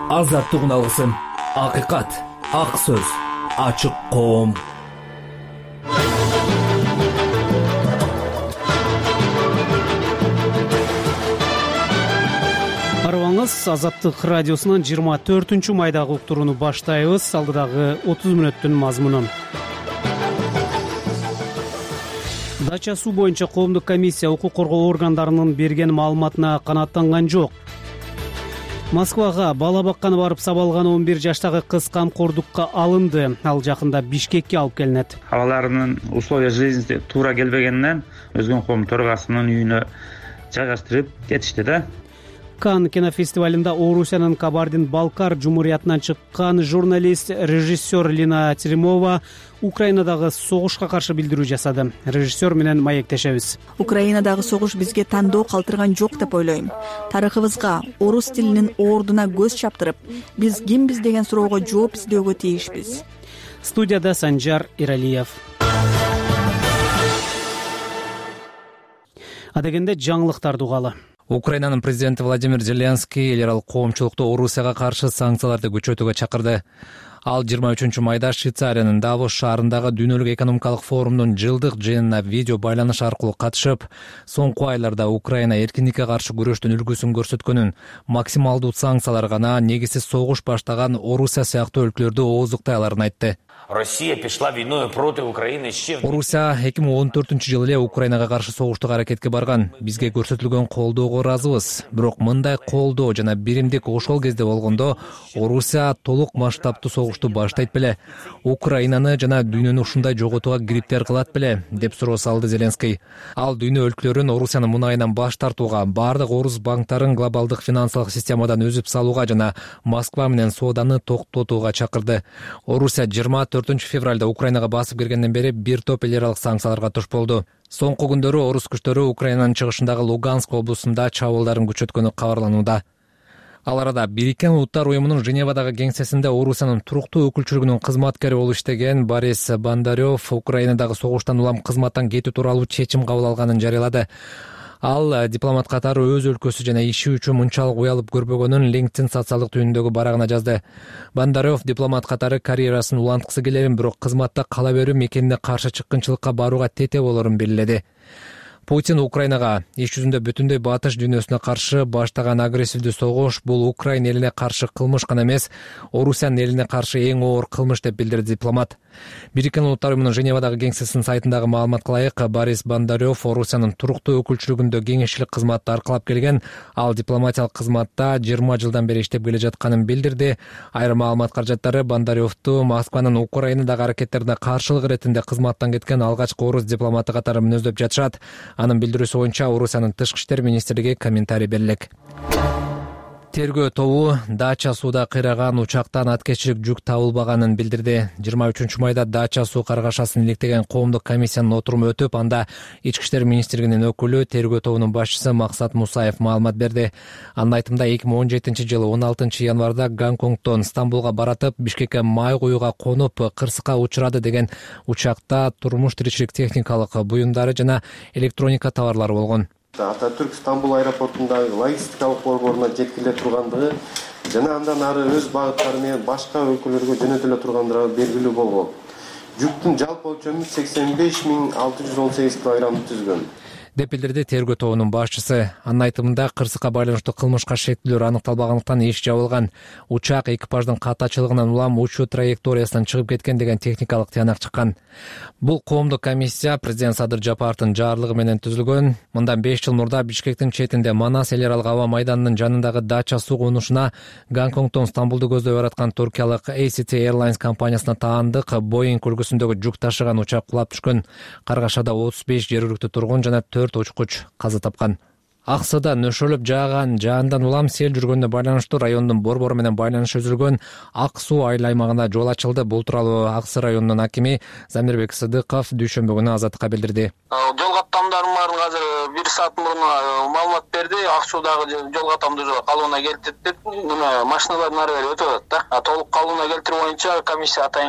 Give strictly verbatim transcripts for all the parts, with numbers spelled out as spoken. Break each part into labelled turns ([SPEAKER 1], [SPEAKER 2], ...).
[SPEAKER 1] Азаттык алгысым, акыйкат, ак сөз, ачык коом.
[SPEAKER 2] Арыбаңыз Азаттык радиосунун жыйырма төртүнчү майдагы уктурууну баштайбыз. Алдыдагы отуз мүнөттүн мазмунун. Дача суу боюнча коомдук комиссия укук коргоо органдарынын берген маалыматына канааттанган жок. Москвага бала бакканы барып сабалган он бир жаштагы кыз камкордукка алынды. Ал жакында Бишкекке алып келинет.
[SPEAKER 3] Алардын условия жизни туура келбегенинен өзгөн коом төрагасынын үйүнө жайгаштырып кетишти да.
[SPEAKER 2] Кан кинофестивалында Орусиянын Кабардин-Балкар жумуриятынан чыккан журналист, режиссер Лина Теремова Украинадагы согушка каршы билдирүү жасады. Режиссер менен маектешебиз.
[SPEAKER 4] Украинадагы согуш бизге тандоо калтырган жок деп ойлойм. Тарыхыбызга, орус тилинин ордуна көз чаптырып, биз кимбиз деген суроого жооп издөөгө тийишпиз.
[SPEAKER 2] Студияда Санжар Иралиев. Адегенде жаңылыктарды угалы.
[SPEAKER 5] Украинанын президенти Владимир Зеленский эл аралык коомчулукту Орусияга каршы санкцияларды күчөтүүгө чакырды. Ал жыйырма үчүнчү майда Швейцариянын Давос шаарындагы дүйнөлүк экономикалык форумдун жылдык жыйынына видео байланыш аркылуу катышып, соңку айларда Украина эркиндикке каршы күрөштүн үлгүсүн көрсөткөнүн, максималдуу санкциялар гана негизсиз согуш баштаган Орусия сыяктуу өлкөлөрдү ооздуктай аларын айтты.
[SPEAKER 6] Россия пішла війною проти України ще...
[SPEAKER 5] Орусия эки миң он төртүнчү жылы эле Украинага каршы согуштук аракетке барган. Бизге көрсөтүлгөн колдоого ыраазыбыз. Бирок мындай колдоо жана биримдик ошол кезде болгондо Орусия толук масштабтуу согушту баштайт беле? Украинаны жана дүйнөнү ушундай жоготууга кириптер кылат беле? Деп суроо салды Зеленский. Ал дүйнө өлкөлөрүн Орусиянын мунайынан баш тартууга, бардык орус банктарын глобалдык финансылык системадан үзүп салууга жана Москва менен сооданы токтотууга чакырды. Орусия жыйырма төртүнчү февралда Украинага басып киргенден бери бир топ эл аралык санкцияларга туш болду. Соңку күндөрү орус күчтөрү Украинанын чыгышындагы Луганск облусунда чабуулдарын күчөткөнү кабарланууда. Ал арада Бириккен Улуттар уюмунун Женевадагы кеңсесинде Орусиянын туруктуу өкүлчүлүгүнүн кызматкери болуп иштеген Борис Бондарёв Украинадагы согуштан улам кызматтан кетүү тууралуу чечим кабыл алганын жарыялады. Ал дипломат катары өз өлкөсү жана иши үчүн мынчалык уялып көрбөгөнүн LinkedIn социалдык түйүндөгү барагына жазды. Бондарёв дипломат катары карьерасын уланткысы келерин, бирок кызматта кала берүү мекенине каршы чыккынчылыкка барууга тете болорун белгиледи. Путин Украинага иш жүзүндө бүтүндөй батыш дүйнөсүнө каршы баштаган агрессивдүү согуш бул Украина элине каршы кылмыш гана эмес, Орусиянын элине каршы эң оор кылмыш деп билдирди дипломат. Бириккен Улуттар уюмунун Женевадагы кеңсесинин сайтындагы маалыматка ылайык, Борис Бондарёв Орусиянын туруктуу өкүлчүлүгүндө кеңешчилик кызматты аркалап келген. Ал дипломатиялык кызматта жыйырма жылдан бери иштеп келе жатканын билдирди. Айрым маалымат каражаттары Бондарёвду Москванын Украинадагы аракеттерине каршылык иретинде кызматтан кеткен алгачкы орус дипломаты катары мүнөздөп жатышат. Анын билдирүүсү боюнча Орусиянын тышкы иштер министрлиги комментарий берилек. Тергөө тобу Дача сууда кыйраган учактан аткечилик жүк табылбаганын билдирди. жыйырма үчүнчү майда Дача суу каргашасын иликтеген коомдук комиссиянын отуруму өтүп, анда Ички иштер министрлигинин өкүлү, тергөө тобунун башчысы Максат Мусаев маалымат берди. Анын айтымында эки миң он жетинчи жылы он алтынчы январда Гонконгдон Стамбулга баратып, Бишкекке май куюуга конуп кырсыкка учурады деген учакта турмуш тиричилик техникалык буюмдары жана электроника товарлары болгон.
[SPEAKER 7] Ататүрк Стамбул аэропортундагы логистикалык борборуна жеткириле тургандыгы жана андан ары өз багыттары менен башка өлкөлөргө жөнөтүлө тургандыгы белгилүү болгон. Жүктүн жалпы өлчөмү сексен беш миң алты жүз он сегиз килограммды түзгөн деп билдирди тергөө тобунун башчысы. Анын айтымында кырсыкка байланыштуу кылмышка шектүүлөр аныкталбагандыктан иш жабылган. Учак экипаждын катачылыгынан улам учуу траекториясынан чыгып кеткен деген техникалык тыянак чыккан. Бул коомдук комиссия президент Садыр Жапаровдун жарлыгы менен түзүлгөн. Мындан беш жыл мурда Бишкектин четинде Манас эл аралык аба майданынын жанындагы Дача суу конушуна Гонконгдон Стамбулду көздөй бараткан туркиялык A C T Airlines компаниясына таандык Boeing үлгүсүндөгү жүк ташыган учак кулап түшкөн. Каргашада отуз беш жергиликтүү тургун жана төрт учкуч каза тапкан. Аксыда нөшөлүп жааган жаандан улам сел жүргөнүнө байланыштуу райондун борбору менен байланыш үзүлгөн Ак суу айыл аймагында жол ачылды. Бул тууралуу Аксы районунун акими Замирбек Сыдыков дүйшөмбү күнү Азаттыкка билдирди.
[SPEAKER 8] Жол каттамдарым азыр бир саат мурун маалымат берди. Ак суудагы жол каттамдуу калыбына келтип деп, машиналардын ары бери өтүп атат да. Толук калыбына келтирүү боюнча комиссия атайынга барып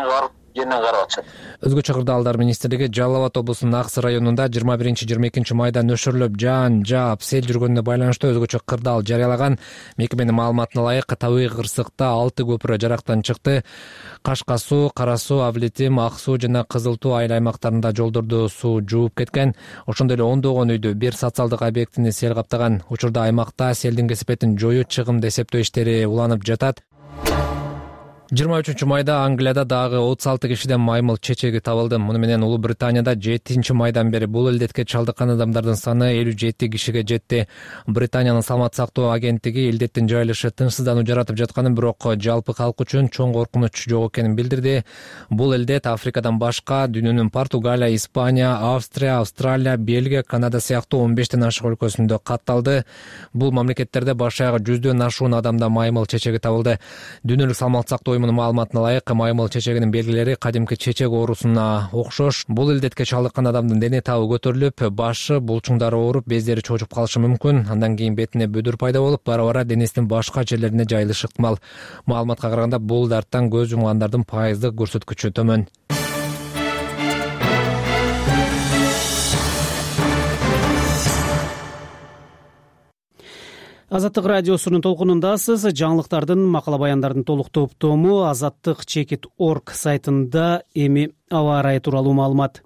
[SPEAKER 8] жеринен карап атышат.
[SPEAKER 5] Өзгөчө кырдаалдар министрлиги Жалал Абад облусунун Аксы районунда жыйырма биринчи жыйырма экинчи майда нөшөрлөп жаан жаап сел жүргөнүнө байланыштуу өзгөчө кырдаал жарыялаган. Мекеменин маалыматына ылайык табигый кырсыкта алты көпүрө жарактан чыкты. Кашка суу, Кара суу, Авлетим, Ак суу жана Кызыл Туу айыл аймактарында жолдорду суу жууп кеткен. Ошондой эле ондогон үйдү, бир социалдык объектини сел каптаган. Учурда аймакта селдин кесепетин жоюу чыгымды эсептөө иштери уланып жатат. жыйырма үчүнчү майда Англияда дагы отуз алты кишиден маймыл чечеги табылды. Муну менен Улуу Британияда жетинчи майдан бери бул илдетке чалдыккан адамдардын саны элүү жети кишиге жетти. Британиянын саламат сактоо агенттиги илдеттин жайылышы тынчсыздануу жаратып жатканын, бирок жалпы калк үчүн чоң коркунуч жок экенин билдирди. Бул илдет Африкадан башка дүйнөнүн Португалия, Испания, Австрия, Австралия, Бельгия, Канада сыяктуу он бештен ашык өлкөсүндө катталды. Бул мамлекеттерде баш аягы жүздөн ашуун адамда маймыл чечеги табылды. Дүйнөлүк саламат сактоо уюмунун маалыматына ылайык, маймыл чечегинин белгилери кадимки чечек оорусуна окшош. Бул илдетке чалдыккан адамдын дене табы көтөрүлүп, башы, булчуңдары ооруп, бездери чочуп калышы мүмкүн. Андан кийин бетине бүдүр пайда болуп, бара-бара денесинин башка жерлерине жайылышы ыктымал. Маалыматка караганда бул дарттан көз жумгандардын пайыздык көрсөткүчү төмөн.
[SPEAKER 2] Азаттык радиосунун толкунундасыз. Жаңылыктардын, макала баяндардын толук топтому азаттык чекит точка орг сайтында эми аба ырайы тууралуу маалымат.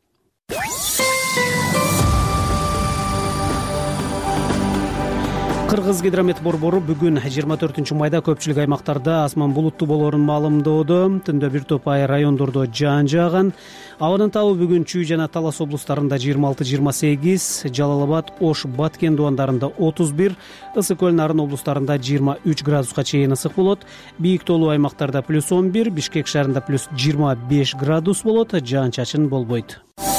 [SPEAKER 2] Кыргыз гидромет борбору бүгүн жыйырма төртүнчү майда көпчүлүк аймактарда асман булуттуу болоорун маалымдоодо. Түндө бир топ айыл райондордо жаан жааган. Абанын табы бүгүн Чүй жана Талас облустарында жыйырма алты жыйырма сегиз, Жалал Абад, Ош, Баткен дубандарында отуз бир, Ысык көл, Нарын облустарында жыйырма үч градуска чейин ысык болот. Бийик тоолуу аймактарда плюс он бир, Бишкек шаарында плюс жыйырма беш градус болот. Жаан-чачын болбойт.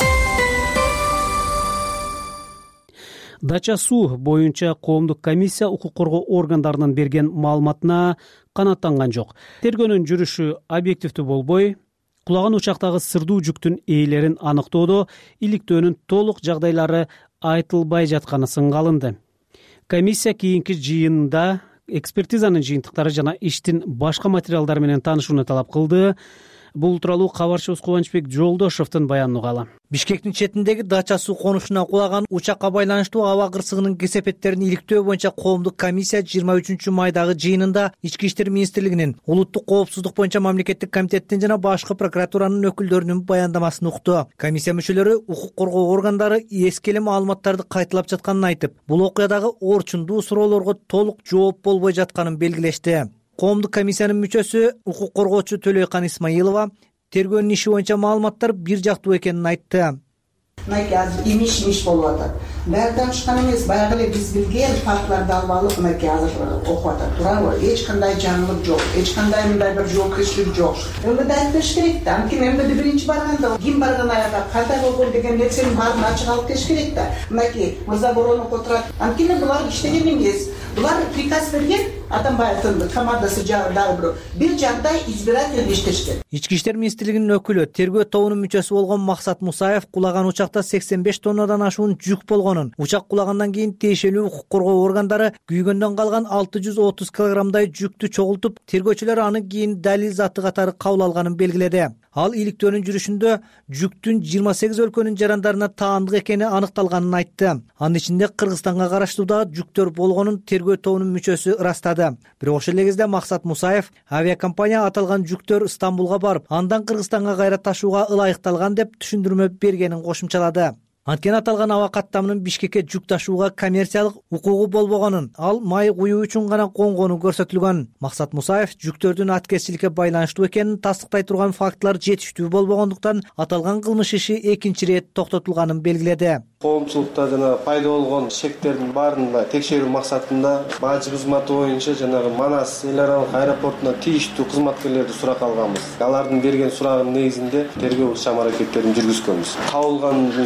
[SPEAKER 2] Дача суу боюнча коомдук комиссия укук коргоо органдарынын берген маалыматына канааттанган жок. Тергөөнүн жүрүшү объективдүү болбой, кулаган учактагы сырдуу жүктүн ээлерин аныктоодо иликтөөнүн толук жагдайлары айтылбай жатканы сынга алынды. Комиссия кийинки жыйында экспертизанын жыйынтыктары жана иштин башка материалдары менен таанышууну талап кылды. Бул тууралуу кабарчыбыз Кубанычбек Жолдошовдун баянын угалы.
[SPEAKER 9] Бишкектин четиндеги Дача суу конушуна кулаган учакка байланыштуу аба кырсыгынын кесепеттерин иликтөө боюнча коомдук комиссия жыйырма үчүнчү майдагы жыйынында Ички иштер министрлигинин, улуттук коопсуздук боюнча мамлекеттик комитеттин жана башкы прокуратуранын өкүлдөрүнүн баяндамасын укту. Комиссия мүчөлөрү укук коргоо органдары эски эле маалыматтарды кайталап жатканын айтып, бул окуядагы орчундуу суроолорго толук жооп болбой жатканын белгилешти. Коомдук комиссиянын мүчөсү укук коргоочу Төлөйкан Исмаилова тергөөнүн иши боюнча маалыматтар бир жактуу экенин айтты.
[SPEAKER 10] Мынакей азыр имиш-имиш болуп атат. Баары таанышкан эмес, баягы эле биз билген фактыларды алып алып мынакей азыр окуп атат. Туурабы? Эч кандай жаңылык жок, эч кандай мындай бир жоопкерчилик жок. МВД айтып бериш керек да. Анткени МВД биринчи барганда ким барган аягда кандай болгон деген нерсенин баарын ачык алып бериш керек да. Мынакей Мырза Боронов отурат. Анткени булар иштеген эмес. Булар приказ берген, Атамбаевдин командасы дагы бирөө. Бир жагдай избирательный иштешкен.
[SPEAKER 9] Ички иштер министрлигинин өкүлү, тергөө тобунун мүчөсү болгон Максат Мусаев кулаган учакта сексен беш тоннадан ашуун жүк болгонун, учак кулагандан кийин тиешелүү укук коргоо органдары күйгөндөн калган алты жүз отуз килограммдай жүктү чогултуп, тергөөчүлөр аны кийин далил заты катары кабыл алганын белгиледи. Ал иликтөөнүн жүрүшүндө жүктүн жыйырма сегиз өлкөнүн жарандарына таандык экени аныкталганын айтты. Анын ичинде Кыргызстанга караштуу да жүктөр болгонун тергөө тобунун мүчөсү ырастады. Бирок ошол эле кезде Максат Мусаев авиакомпания аталган жүктөр Стамбулга барып, андан Кыргызстанга кайра ташууга ылайыкталган деп түшүндүрмө бергенин кошумчалады. Анткени аталган аба каттамынын Бишкекке жүк ташууга коммерциялык укугу болбогонун, ал май куюу үчүн гана конгону көрсөтүлгөн. Максат Мусаев жүктөрдүн аткезчиликке байланыштуу экенин тастыктай турган фактылар жетиштүү болбогондуктан аталган кылмыш иши экинчи ирет токтотулганын белгиледи.
[SPEAKER 7] Коомчулукта жана пайда болгон шектердин баарын текшерүү максатында бажы кызматы боюнча жанагы Манас эл аралык аэропортуна тийиштүү кызматкерлерди сурак алганбыз. Алардын берген сурагынын негизинде тергөө иш аракеттерин жүргүзгөнбүз. Табылган жүктөрдүн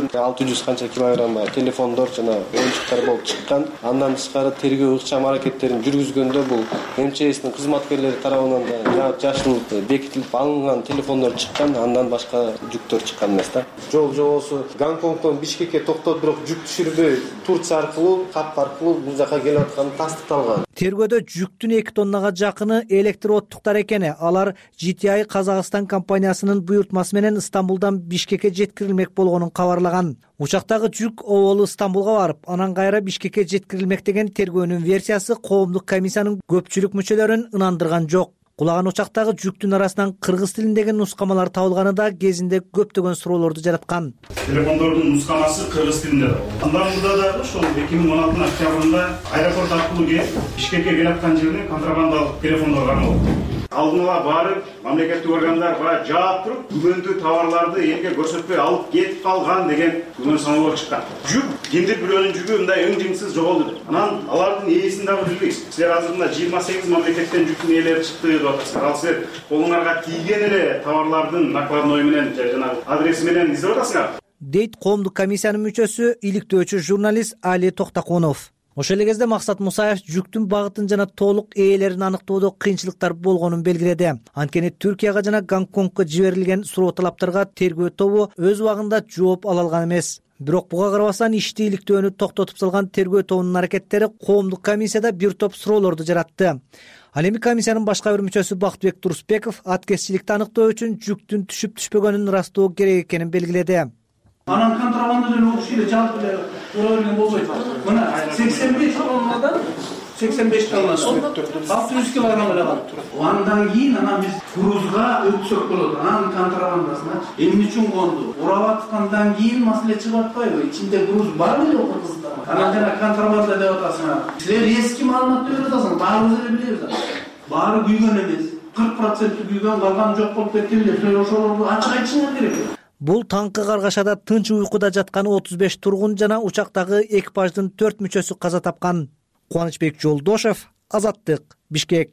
[SPEAKER 7] үйдөн алты жүз канча килограмм телефондор жана оюнчуктар болуп чыккан. Андан тышкары тергөө ыкчам аракеттерин жүргүзгөндө бул эм че эстин кызматкерлери тарабынан да жашыл бекитилип алынган телефондор чыккан, андан башка жүктөр чыккан эмес да. Жол жобосу Гонконгдон Бишкекке токтоп, бирок жүк түшүрбөй Турция аркылуу, Кап аркылуу бул жака келип атканы тастыкталган.
[SPEAKER 9] Тергөөдө жүктүн эки тоннага жакыны электр оттуктар экени, алар Джи Ти Ай Казакстан компаниясынын буйртмасы менен Стамбулдан Бишкекке жеткирилмек болгонун кабарлаган. Учактагы жүк оболу Стамбулга барып, анан кайра Бишкекке жеткирилмек деген тергөөнүн версиясы коомдук комиссиянын көпчүлүк мүчөлөрүн ынандырган жок. Кулаган учактагы жүктүн арасынан кыргыз тилиндеги нускамалар табылганы да кезинде көптөгөн суроолорду жараткан.
[SPEAKER 11] Телефондордун нускамасы кыргыз тилинде. Андан мурда дагы ошол эки миң он алтынчы октябрында аэропорт аркылуу келип, Бишкекке келип аткан жерде контрабандалык телефондор кармалды. Алдын ала барып, мамлекеттик органдар бара жаап туруп, күмөндүү товарларды элге көрсөтпөй алып кетип калган деген күмөн саналар чыккан. Жүк кимдир бирөөнүн жүгү мындай өң жимсиз жоголду. Анан алардын ээсин дагы билбейбиз. Силер азырында жыйырма сегиз мамлекеттен жүктүн ээлери чыкты деп атасыздар. Ал силер колуңарга тийген эле товарлардын накладной менен жана адреси менен издеп атасыңар.
[SPEAKER 9] Дейт коомдук комиссиянын мүчөсү, иликтөөчү журналист Али Токтакунов. Ошол эле кезде Максат Мусаев жүктүн багытын жана толук ээлерин аныктоодо кыйынчылыктар болгонун белгиледи. Анткени Түркияга жана Гонконгго жиберилген суроо талаптарга тергөө тобу өз убагында жооп ала алган эмес. Бирок буга карабастан ишти иликтөөнү токтотуп салган тергөө тобунун аракеттери коомдук комиссияда бир топ суроолорду жаратты. Ал эми комиссиянын башка бир мүчөсү Бактыбек Турсбеков аткезчиликти аныктоо үчүн жүктүн түшүп түшпөгөнүн ырастоо керек экенин белгиледи.
[SPEAKER 12] Анан контрабанда деле окуш эле жалпы эле ура берген болбойт. Мына сексен беш тоннадан сексен беш тонна алты жүз килограмм алган. Андан кийин анан биз грузга өтсөк болот. Анан контрабандасына эмне үчүн конду? Урап аткандан кийин маселе чыгып атпайбы? Ичинде груз бар беле кыргызда? Анан жана контрабанда деп атасыңар. Силер эски маалымат берип атасыңар. Баарыбыз эле билебиз. Баары күйгөн эмес. кырк процент күйгөн, калганы жок болуп кетти эле. Силер ошолорду ачык айтышыңар керек.
[SPEAKER 9] Бул таңкы каргашада тынч уйкуда жаткан отуз беш тургун жана учактагы экипаждын төрт мүчөсү каза тапкан. Кубанычбек Жолдошев, Азаттык, Бишкек.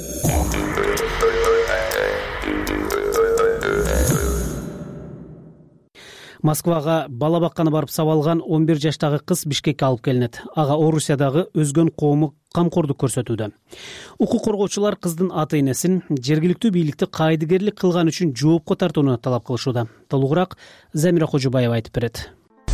[SPEAKER 2] Москвага бала бакканы барып сабалган он бир жаштагы кыз Бишкекке алып келинет. Ага Орусиядагы өзгөн коому камкордук көрсөтүүдө. Укук коргоочулар кыздын ата-энесин жергиликтүү бийликти кайдыгерлик кылган үчүн жоопко тартууну талап кылышууда. Толугураак Замира Кожубаева айтып берет.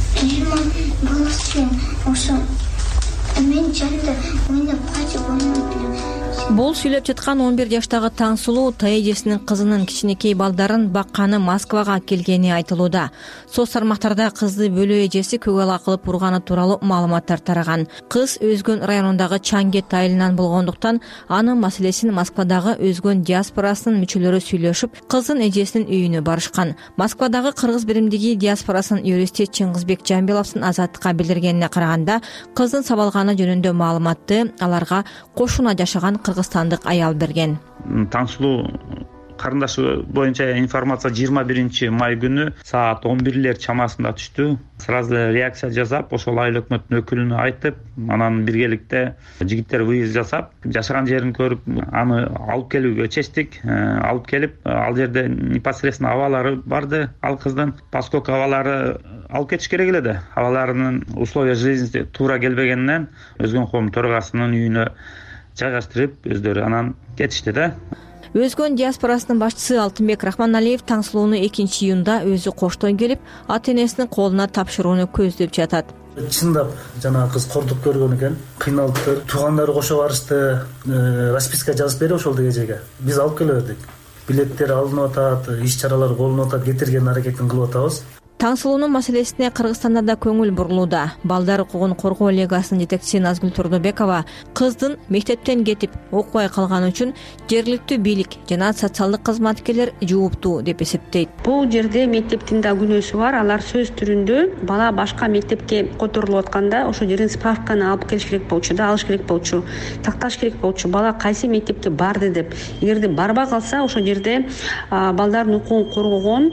[SPEAKER 13] Бул сүйлөп жаткан он бир жаштагы Таңсулуу эжесинин кызынын кичинекей балдарын бакканы Москвага келгени айтылууда. Соц тармактарда кызды бөлөө эжеси көгала кылып урганы тууралуу маалыматтар тараган. Кыз Өзгөн районундагы Чангет айылынан болгондуктан анын маселесин Москвадагы Өзгөн диаспорасынын мүчөлөрү сүйлөшүп, кыздын эжесинин үйүнө барышкан. Москвадагы кыргыз биримдиги диаспорасынын юристи Чыңгызбек Жамбиловдун Азаттыкка билдиргенине караганда, кыздын сабалганы жөнүндө маалыматты аларга кошуна жашаган кыргызстандык аял берген.
[SPEAKER 3] Таңсулуу карындашы боюнча информация жыйырма биринчи май күнү саат он бирлер чамасында түштү. Сразу реакция жасап, ошол айыл өкмөтүнүн өкүлүнө айтып, анан биргеликте жигиттер выезд жасап, жашаган жерин көрүп, аны алып келүүгө чечтик. Алып келип, ал жерде непосредственно абалары барды, ал кыздын, поскольку абалары алып кетиш керек эле, абаларынын условия жизни туура келбегенинен Өзгөн коом төрагасынын үйүнө жайгаштырып, өздөрү анан кетишти да.
[SPEAKER 13] Өзгөн диаспорасынын башчысы Алтынбек Рахманалиев Таңсулууну экинчи июнда өзү коштон келип, ата-энесинин колуна тапшырууну көздөп жатат.
[SPEAKER 14] Чындап жана кыз кордук көргөн экен, кыйналыптыр. Туугандары кошо барышты, расписка жазып берип ошол эжеге. Биз алып келе бердик. Билеттер алынып атат, иш чаралар колунуп атат, кетирген аракетин кылып атабыз.
[SPEAKER 13] Таңсулуунун маселесине Кыргызстанда да көңүл бурулууда. Балдар укугун коргоо лигасынын жетекчиси Назгүл Турдубекова кыздын мектептен кетип окубай калганы үчүн жергиликтүү бийлик жана социалдык кызматкерлер жооптуу деп эсептейт.
[SPEAKER 15] Бул жерде мектептин да күнөөсү бар. Алар сөз түрүндө бала башка мектепке которулуп атканда ошол жерден справканы алып келиш керек болчу да, алыш керек болчу, такташ керек болчу. Бала кайсы мектепке барды деп. Эгерде барбай калса, ошол жерде балдардын укугун коргогон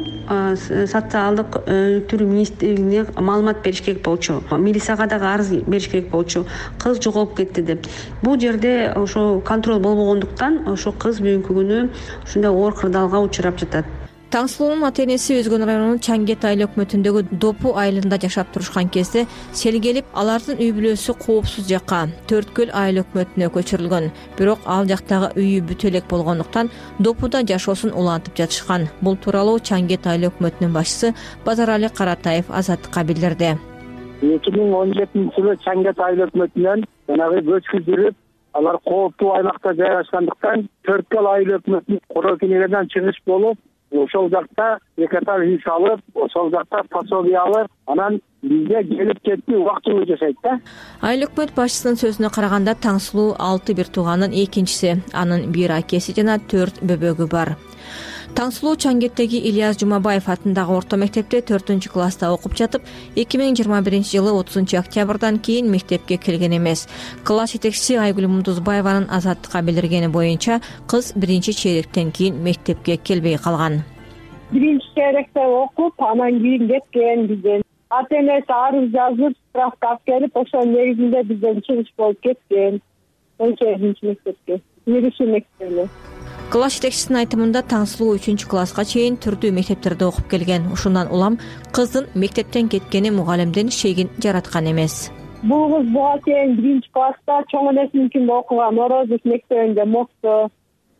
[SPEAKER 15] социалдык түрү министрлигине маалымат бериш керек болчу. Милицияга дагы арыз бериш керек болчу. Кыз жоголуп кетти деп. Бул жерде ошо контроль болбогондуктан ошо кыз бүгүнкү күнү ушундай оор кырдаалга учурап жатат.
[SPEAKER 13] Таңсулуунун ата энеси Өзгөн районунун Чангет айыл өкмөтүндөгү Допу айылында жашап турушкан кезде сел келип, алардын үй бүлөсү коопсуз жакка Төрткөл айыл өкмөтүнө көчүрүлгөн. Бирок ал жактагы үйү бүтө элек болгондуктан Допуда жашоосун улантып жатышкан. Бул тууралуу Чангет айыл өкмөтүнүн башчысы Базарали Каратаев Азаттыкка билдирди.
[SPEAKER 16] эки миң он жетинчи жылы Чангет айыл өкмөтүнөн жанагы көчкү жүрүп, алар кооптуу аймакта жайгашкандыктан Төрткөл айыл өкмөтүнүн короо кенелеринен чыгыш болуп, ошол жакта эки этаж үй салып, ошол жакта пособие алып, анан бизге келип кетти, убактылуу жашайт да.
[SPEAKER 13] Айыл өкмөт башчысынын сөзүнө караганда, Таңсулуу алты бир тууганын экинчиси, анын бир акеси жана төрт бөбөгү бар. Таңсулуу Чангеттеги Ильяс Жумабаев атындагы орто мектепте төртүнчү класста окуп жатып, эки миң жыйырма биринчи жылы отузунчу октябрдан кийин мектепке келген эмес. Класс жетекчиси Айгүл Мундузбаеванын Азаттыкка билдиргени боюнча, кыз биринчи чейректен кийин мектепке келбей калган.
[SPEAKER 17] Биринчи чейректе окуп, анан кийин кеткен бизден. Ата энеси арыз жазып, справка алып келип, ошол негизинде бизден чыгыш болуп кеткен. он сегизинчи мектепке, Ириши мектебине.
[SPEAKER 13] Класс жетекчисинин айтымында Таңсулуу үчүнчү класска чейин түрдүү мектептерде окуп келген. Ушундан улам кыздын мектептен кеткени мугалимдин шегин жараткан эмес.
[SPEAKER 17] Бул кыз буга чейин биринчи класста чоң энесиникинде окуган, Орозов мектебинде Мокто.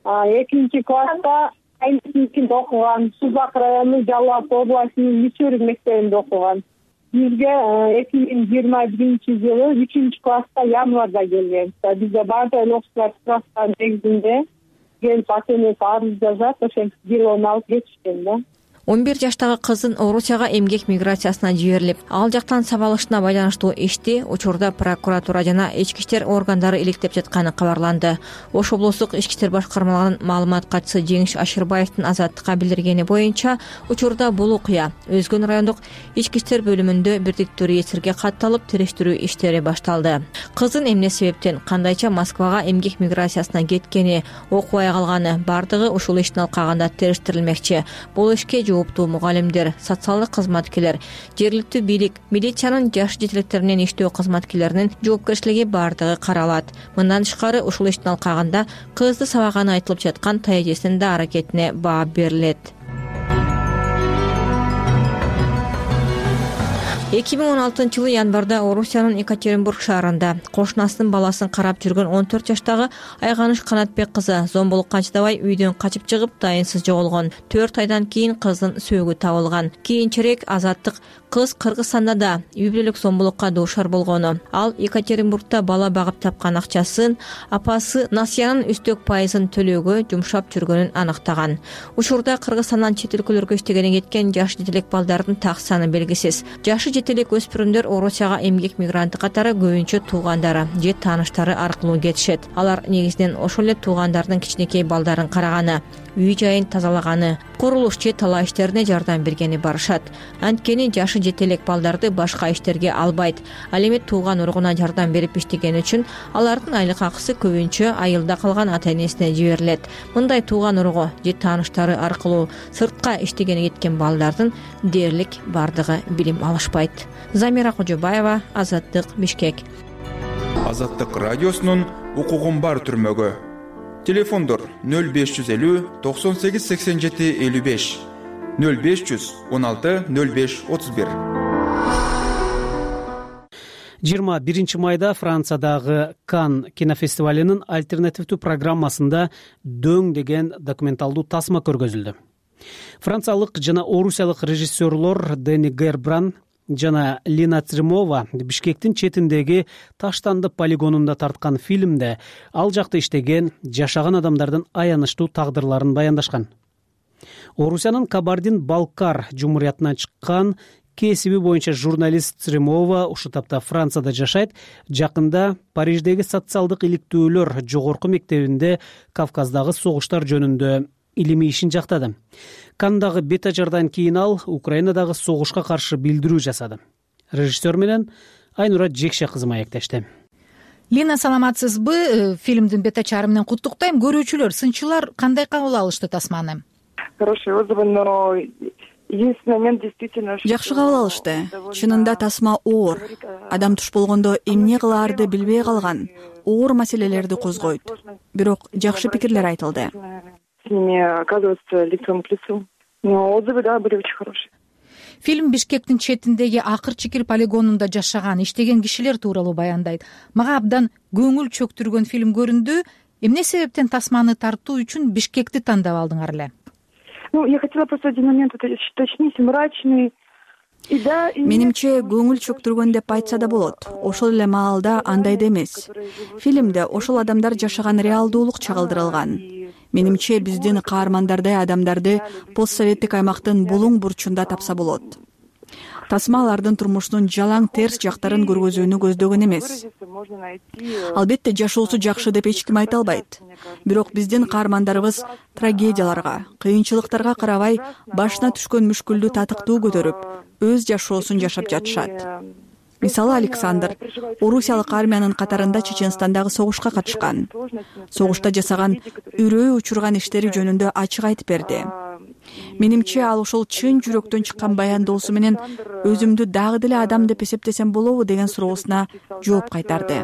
[SPEAKER 17] Экинчи класста айнысыникинде окуган, Сузак району Жалал областынын Мичурин мектебинде окуган. Бизге эки миң жыйырма биринчи жылы үчүнчү класста январда келген. Бизде баардык окуучулар справка негизинде келип ата энеси арыз жазат, ошентип делону алып кетишкен да.
[SPEAKER 13] он бир жаштагы кыздын Орусияга эмгек миграциясына жиберилип, ал жактан сабалышына байланыштуу ишти учурда прокуратура жана ички иштер органдары иликтеп жатканы кабарланды. Ош облустук ички иштер башкармалыгынын маалымат катчысы Жеңиш Ашырбаевдин Азаттыкка билдиргени боюнча, учурда бул окуя Өзгөн райондук ички иштер бөлүмүндө бирдиктүү реестрге катталып, териштирүү иштери башталды. Кыздын эмне себептен, кандайча Москвага эмгек миграциясына кеткени, окубай калганы бардыгы ушул иштин алкагында териштирилмекчи. Бул ишке жооптуу мугалимдер, социалдык кызматкерлер, жергиликтүү бийлик, милициянын жаш жетелектеринен иштөө кызматкерлеринин жоопкерчилиги бардыгы каралат. Мындан тышкары ушул иштин алкагында кызды сабаганы айтылып жаткан таежесинин да аракетине баа берилет. эки миң он алтынчы жылы январда Орусиянын Екатеринбург шаарында кошунасынын баласын карап жүргөн он төрт жаштагы Айганыш Канатбек кызы зомбулукка чыдабай үйдөн качып чыгып дайынсыз жоголгон. төрт айдан кийин кыздын сөөгү табылган. Кийинчерээк Азаттык кыз Кыргызстанда да үй бүлөлүк зомбулукка дуушар болгону, ал Екатеринбургда бала багып тапкан акчасын апасы Насиянын үстөк пайызын төлөөгө жумшап жүргөнүн аныктаган. Учурда Кыргызстандан чет өлкөлөргө иштегени кеткен жаш жетелек балдардын так саны белгисиз. Жашы жетелек өспүрүмдөр Орусияга эмгек мигранты катары көбүнчө туугандары же тааныштары аркылуу кетишет. Алар негизинен ошол эле туугандардын кичинекей балдарын караганы, үй жайын тазалаганы, курулуш же талаа иштерине жардам бергени барышат. Анткени жашы жетелек балдарды башка иштерге албайт. Ал эми тууган уругуна жардам берип иштегени үчүн алардын айлык акысы көбүнчө айылда калган ата энесине жиберилет. Мындай тууган уругу же тааныштары аркылуу сыртка иштегени кеткен балдардын дээрлик бардыгы билим алышпайт. Замира Кожобаева, Азаттык, Бишкек.
[SPEAKER 18] Азаттык радиосунун укугун бар түрмөгү. Телефондор нөл беш жүз элүү токсон сегиз сексен жети элүү беш, нөл беш жүз он алты нөл беш отуз бир.
[SPEAKER 2] жыйырма биринчи майда Франциядагы Кан кинофестивалынын альтернативдүү программасында Дөң деген документалдуу тасма көргөзүлдү. Франциялык жана орусиялык режиссерлор Дени Гербран жана Лина Цримова Бишкектин четиндеги Таштанды полигонунда тарткан фильмде ал жакта иштеген, жашаган адамдардын аянычтуу тагдырларын баяндашкан. Орусиянын Кабардин-Балкар жумуриятынан чыккан кесиби боюнча журналист Цримова ушул тапта Францияда жашайт. Жакында Париждеги социалдык иликтөөлөр жогорку мектебинде Кавказдагы согуштар жөнүндө илимий ишин жактады. Кандагы бет ажардан кийин ал Украинадагы согушка каршы билдирүү жасады. Режиссер менен Айнура Жекше кызы маектешти.
[SPEAKER 19] Лина, саламатсызбы? Фильмдин бет ачары менен куттуктайм. Көрүүчүлөр, сынчылар кандай кабыл алышты тасманы?
[SPEAKER 20] Хороший отзыв, но единственный момент действительно...
[SPEAKER 4] Жакшы кабыл алышты. Чынында тасма оор. Адам туш болгондо эмне кылаарды билбей калган. Оор маселелерди козгойт. Бирок жакшы пикирлер айтылды.
[SPEAKER 20] С ними оказываться лицом к лицу. но отзывы, да, были очень хорошие.
[SPEAKER 19] Фильм Бишкектин четиндеги Акыр Чикир полигонунда жашаган, иштеген кишилер тууралуу баяндайт. Мага абдан көңүл чөктүргөн фильм көрүндү. Эмне себептен тасманы тартуу үчүн Бишкекти тандап алдыңар эле?
[SPEAKER 20] Ну, я хотела просто один момент уточнить. Мрачный.
[SPEAKER 4] Менимче көңүл чөктүргөн деп айтса да болот. Ошол эле маалда андай да эмес. Фильмде ошол адамдар жашаган реалдуулук чагылдырылган. Менимче биздин каармандардай адамдарды постсоветтик аймактын булуң бурчунда тапса болот. Тасма алардын турмушунун жалаң терс жактарын көргөзүүнү көздөгөн эмес. Албетте жашоосу жакшы деп эч ким айта албайт. Бирок биздин каармандарыбыз трагедияларга, кыйынчылыктарга карабай башына түшкөн мүшкүлдү татыктуу көтөрүп, өз жашоосун жашап жатышат. Мисалы Александр орусиялык армиянын катарында Чеченстандагы согушка катышкан. Согушта жасаган үрөө учурган иштери жөнүндө ачык айтып берди. Менимче ал ошол чын жүрөктөн чыккан баяндоосу менен өзүмдү дагы деле адам деп эсептесем болобу деген суроосуна жооп кайтарды.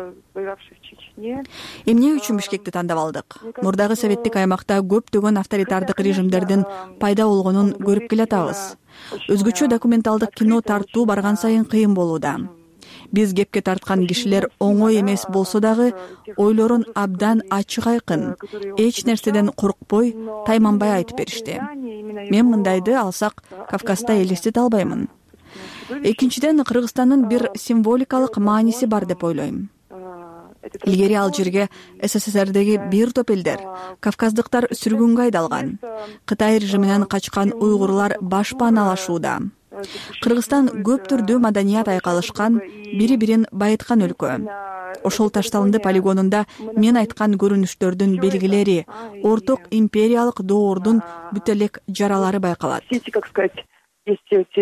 [SPEAKER 4] Эмне үчүн Бишкекти тандап алдык? Мурдагы советтик аймакта көптөгөн авторитардык режимдердин пайда болгонун көрүп келатабыз. Өзгөчө документалдык кино тартуу барган сайын кыйын болууда. Биз кепке тарткан кишилер оңой эмес болсо дагы ойлорун абдан ачык айкын, эч нерседен коркпой, тайманбай айтып беришти. Мен мындайды алсак Кавказда элестете албаймын. Экинчиден, Кыргызстандын бир символикалык мааниси бар деп ойлойм. Илгери ал жерге СССРдеги бир топ элдер, кавказдыктар сүргүнгө айдалган. Кытай режиминен качкан уйгурлар баш пааналашууда. Кыргызстан көп түрдүү маданият айкалышкан, бири-бирин байыткан өлкө. Ошол Ташталынды полигонунда мен айткан көрүнүштөрдүн белгилери, орток империялык доордун бүт элек жаралары байкалат.
[SPEAKER 20] Как сказать, есть эти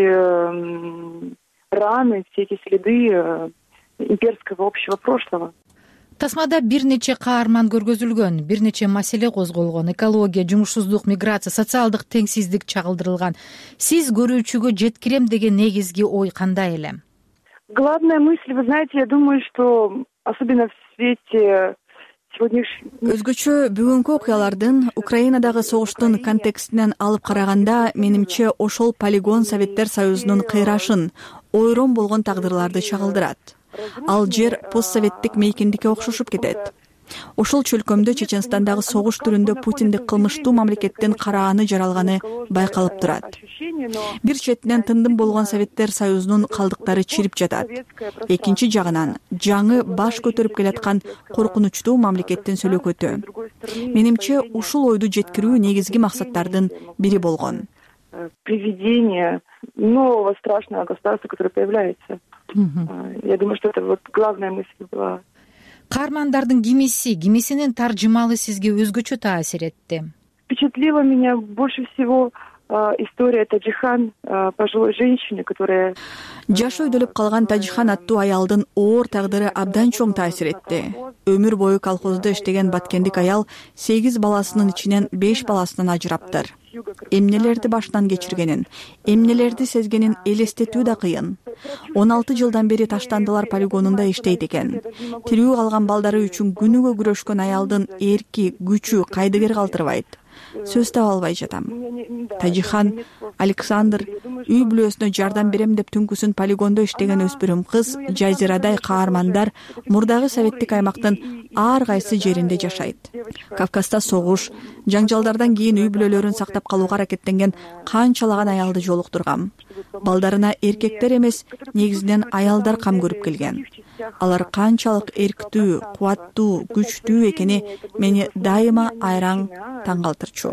[SPEAKER 20] раны, все эти следы имперского общего прошлого.
[SPEAKER 19] Тасмада бир нече каарман көргөзүлгөн, бир нече маселе козголгон, экология, жумушсуздук, миграция, социалдык теңсиздик чагылдырылган. Сиз көрүүчүгө жеткирем деген негизги ой кандай эле?
[SPEAKER 20] Главная мысль, вы знаете, я думаю, что особенно в свете
[SPEAKER 4] Өзгөчө бүгүнкү окуялардын Украинадагы согуштун контекстинен алып караганда, менимче ошол полигон Советтер Союзунун кыйрашын, ойрон болгон тагдырларды чагылдырат. Ал жер постсоветтик мейкиндикке окшошуп кетет. Ошол чөлкөмдө Чеченстандагы согуш түрүндө Путиндик кылмыштуу мамлекеттин карааны жаралганы байкалып турат. Бир четинен тындым болгон Советтер Союзунун калдыктары чирип жатат. Экинчи жагынан жаңы баш көтөрүп келаткан коркунучтуу мамлекеттин сөлөкөтү. Менимче ушул ойду жеткирүү негизги максаттардын бири болгон.
[SPEAKER 20] Приведение нового страшного государства, которое появляется. Я думаю, что это вот главная мысль была.
[SPEAKER 19] Каармандардын кимиси, кимисинин таржымалы сизге өзгөчө таасир этти?
[SPEAKER 20] Впечатлила меня больше всего история Таджихан, пожилой женщины, которая...
[SPEAKER 4] Жашы өйдөлүп калган Таджихан аттуу аялдын оор тагдыры абдан чоң таасир этти. Өмүр бою колхоздо иштеген баткендик аял сегиз баласынын ичинен беш баласынан ажыраптыр. Эмнелерди башынан кечиргенин, эмнелерди сезгенин элестетүү да кыйын. он алты жылдан бери Таштандылар полигонунда иштейт экен. Тирүү калган балдары үчүн күнүгө күрөшкөн аялдын эрки, күчү кайдыгер калтырбайт. Сөз таба албай жатам. Таджихан, Александр үй бүлөсүнө жардам берем деп түнкүсүн полигондо иштеген өспүрүм кыз, Жазирадай каармандар мурдагы советтик аймактын ар кайсы жеринде жашайт. Кавказда согуш, жаңжалдардан кийин үй бүлөлөрүн сактап калууга аракеттенген канчалаган аялды жолуктургам. Балдарына эркектер эмес, негизинен аялдар кам көрүп келген. Алар канчалык эрктүү, кубаттуу, күчтүү экени мени дайыма айраң таң калтырчу.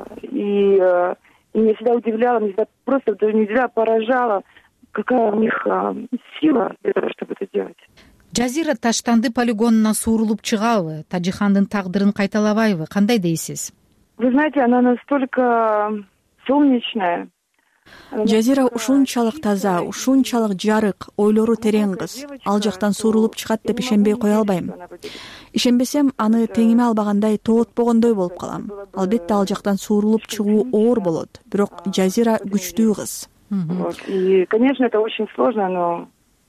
[SPEAKER 20] И меня всегда удивляло, меня всегда просто не удивляло, поражало, какая у них сила для того, чтобы это делать.
[SPEAKER 19] Жазира Таштанды полигонуна суурулуп чыгабы? Таджихандын тагдырын кайталабайбы? Кандай дейсиз?
[SPEAKER 20] Вы знаете, она настолько солнечная.
[SPEAKER 4] Жазира ушунчалык таза, ушунчалык жарык, ойлору терең кыз. Ал жактан суурулуп чыгат деп ишенбей кое албайм. Ишенбесем, аны теңиме албагандай тоотпогондой болуп калам. Албетте ал жактан суурулуп чыгуу оор болот, бирок Жазира күчтүү кыз.
[SPEAKER 20] И, конечно, это очень сложно, но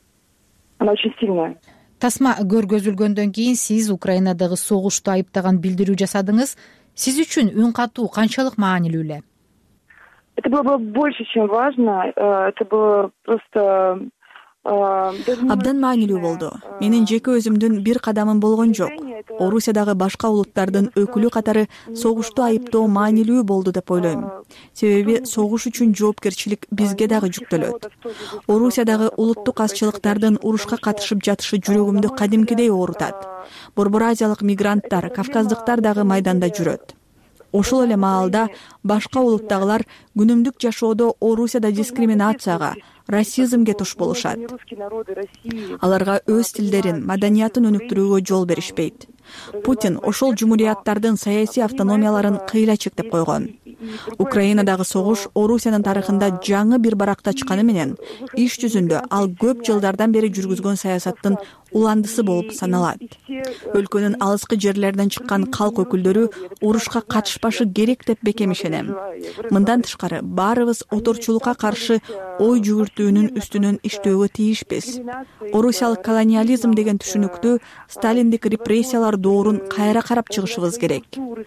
[SPEAKER 20] она очень сильная.
[SPEAKER 19] Тасма көргөзүлгөндөн кийин сиз Украинадагы согушту айыптаган билдирүү жасадыңыз. Сиз үчүн үн катуу канчалык маанилүү эле?
[SPEAKER 20] Это было бы больше, чем важно. Это было просто...
[SPEAKER 4] Абдан маанилүү болду. Менин жеке өзүмдүн бир кадамым болгон жок. Орусиядагы башка улуттардын өкүлү катары согушту айыптоо маанилүү болду деп ойлойм. Себеби согуш үчүн жоопкерчилик бизге дагы жүктөлөт. Орусиядагы улуттук азчылыктардын урушка катышып жатышы жүрөгүмдү кадимкидей оорутат. Борбор азиялык мигранттар, кавказдыктар дагы майданда жүрөт. Ошол эле маалда башка улуттагылар күнүмдүк жашоодо Орусияда дискриминацияга, расизмге туш болушат. Аларга өз тилдерин, маданиятын өнүктүрүүгө жол беришпейт. Путин ошол жумурияттардын саясий автономияларын кыйла чектеп койгон. Украинадагы согуш Орусиянын тарыхында жаңы бир баракта чыкканы менен, иш жүзүндө ал көп жылдардан бери жүргүзгөн саясаттын уландысы болуп саналат. Өлкөнүн алыскы жерлеринен чыккан калк өкүлдөрү урушка катышпашы керек деп бекем ишенем. Мындан тышкары баарыбыз оторчулукка каршы ой жүгүртүүнүн үстүнөн иштөөгө тийишпиз. Орусиялык колониализм деген түшүнүктү, сталиндик репрессиялар доорун кайра карап чыгышыбыз керек.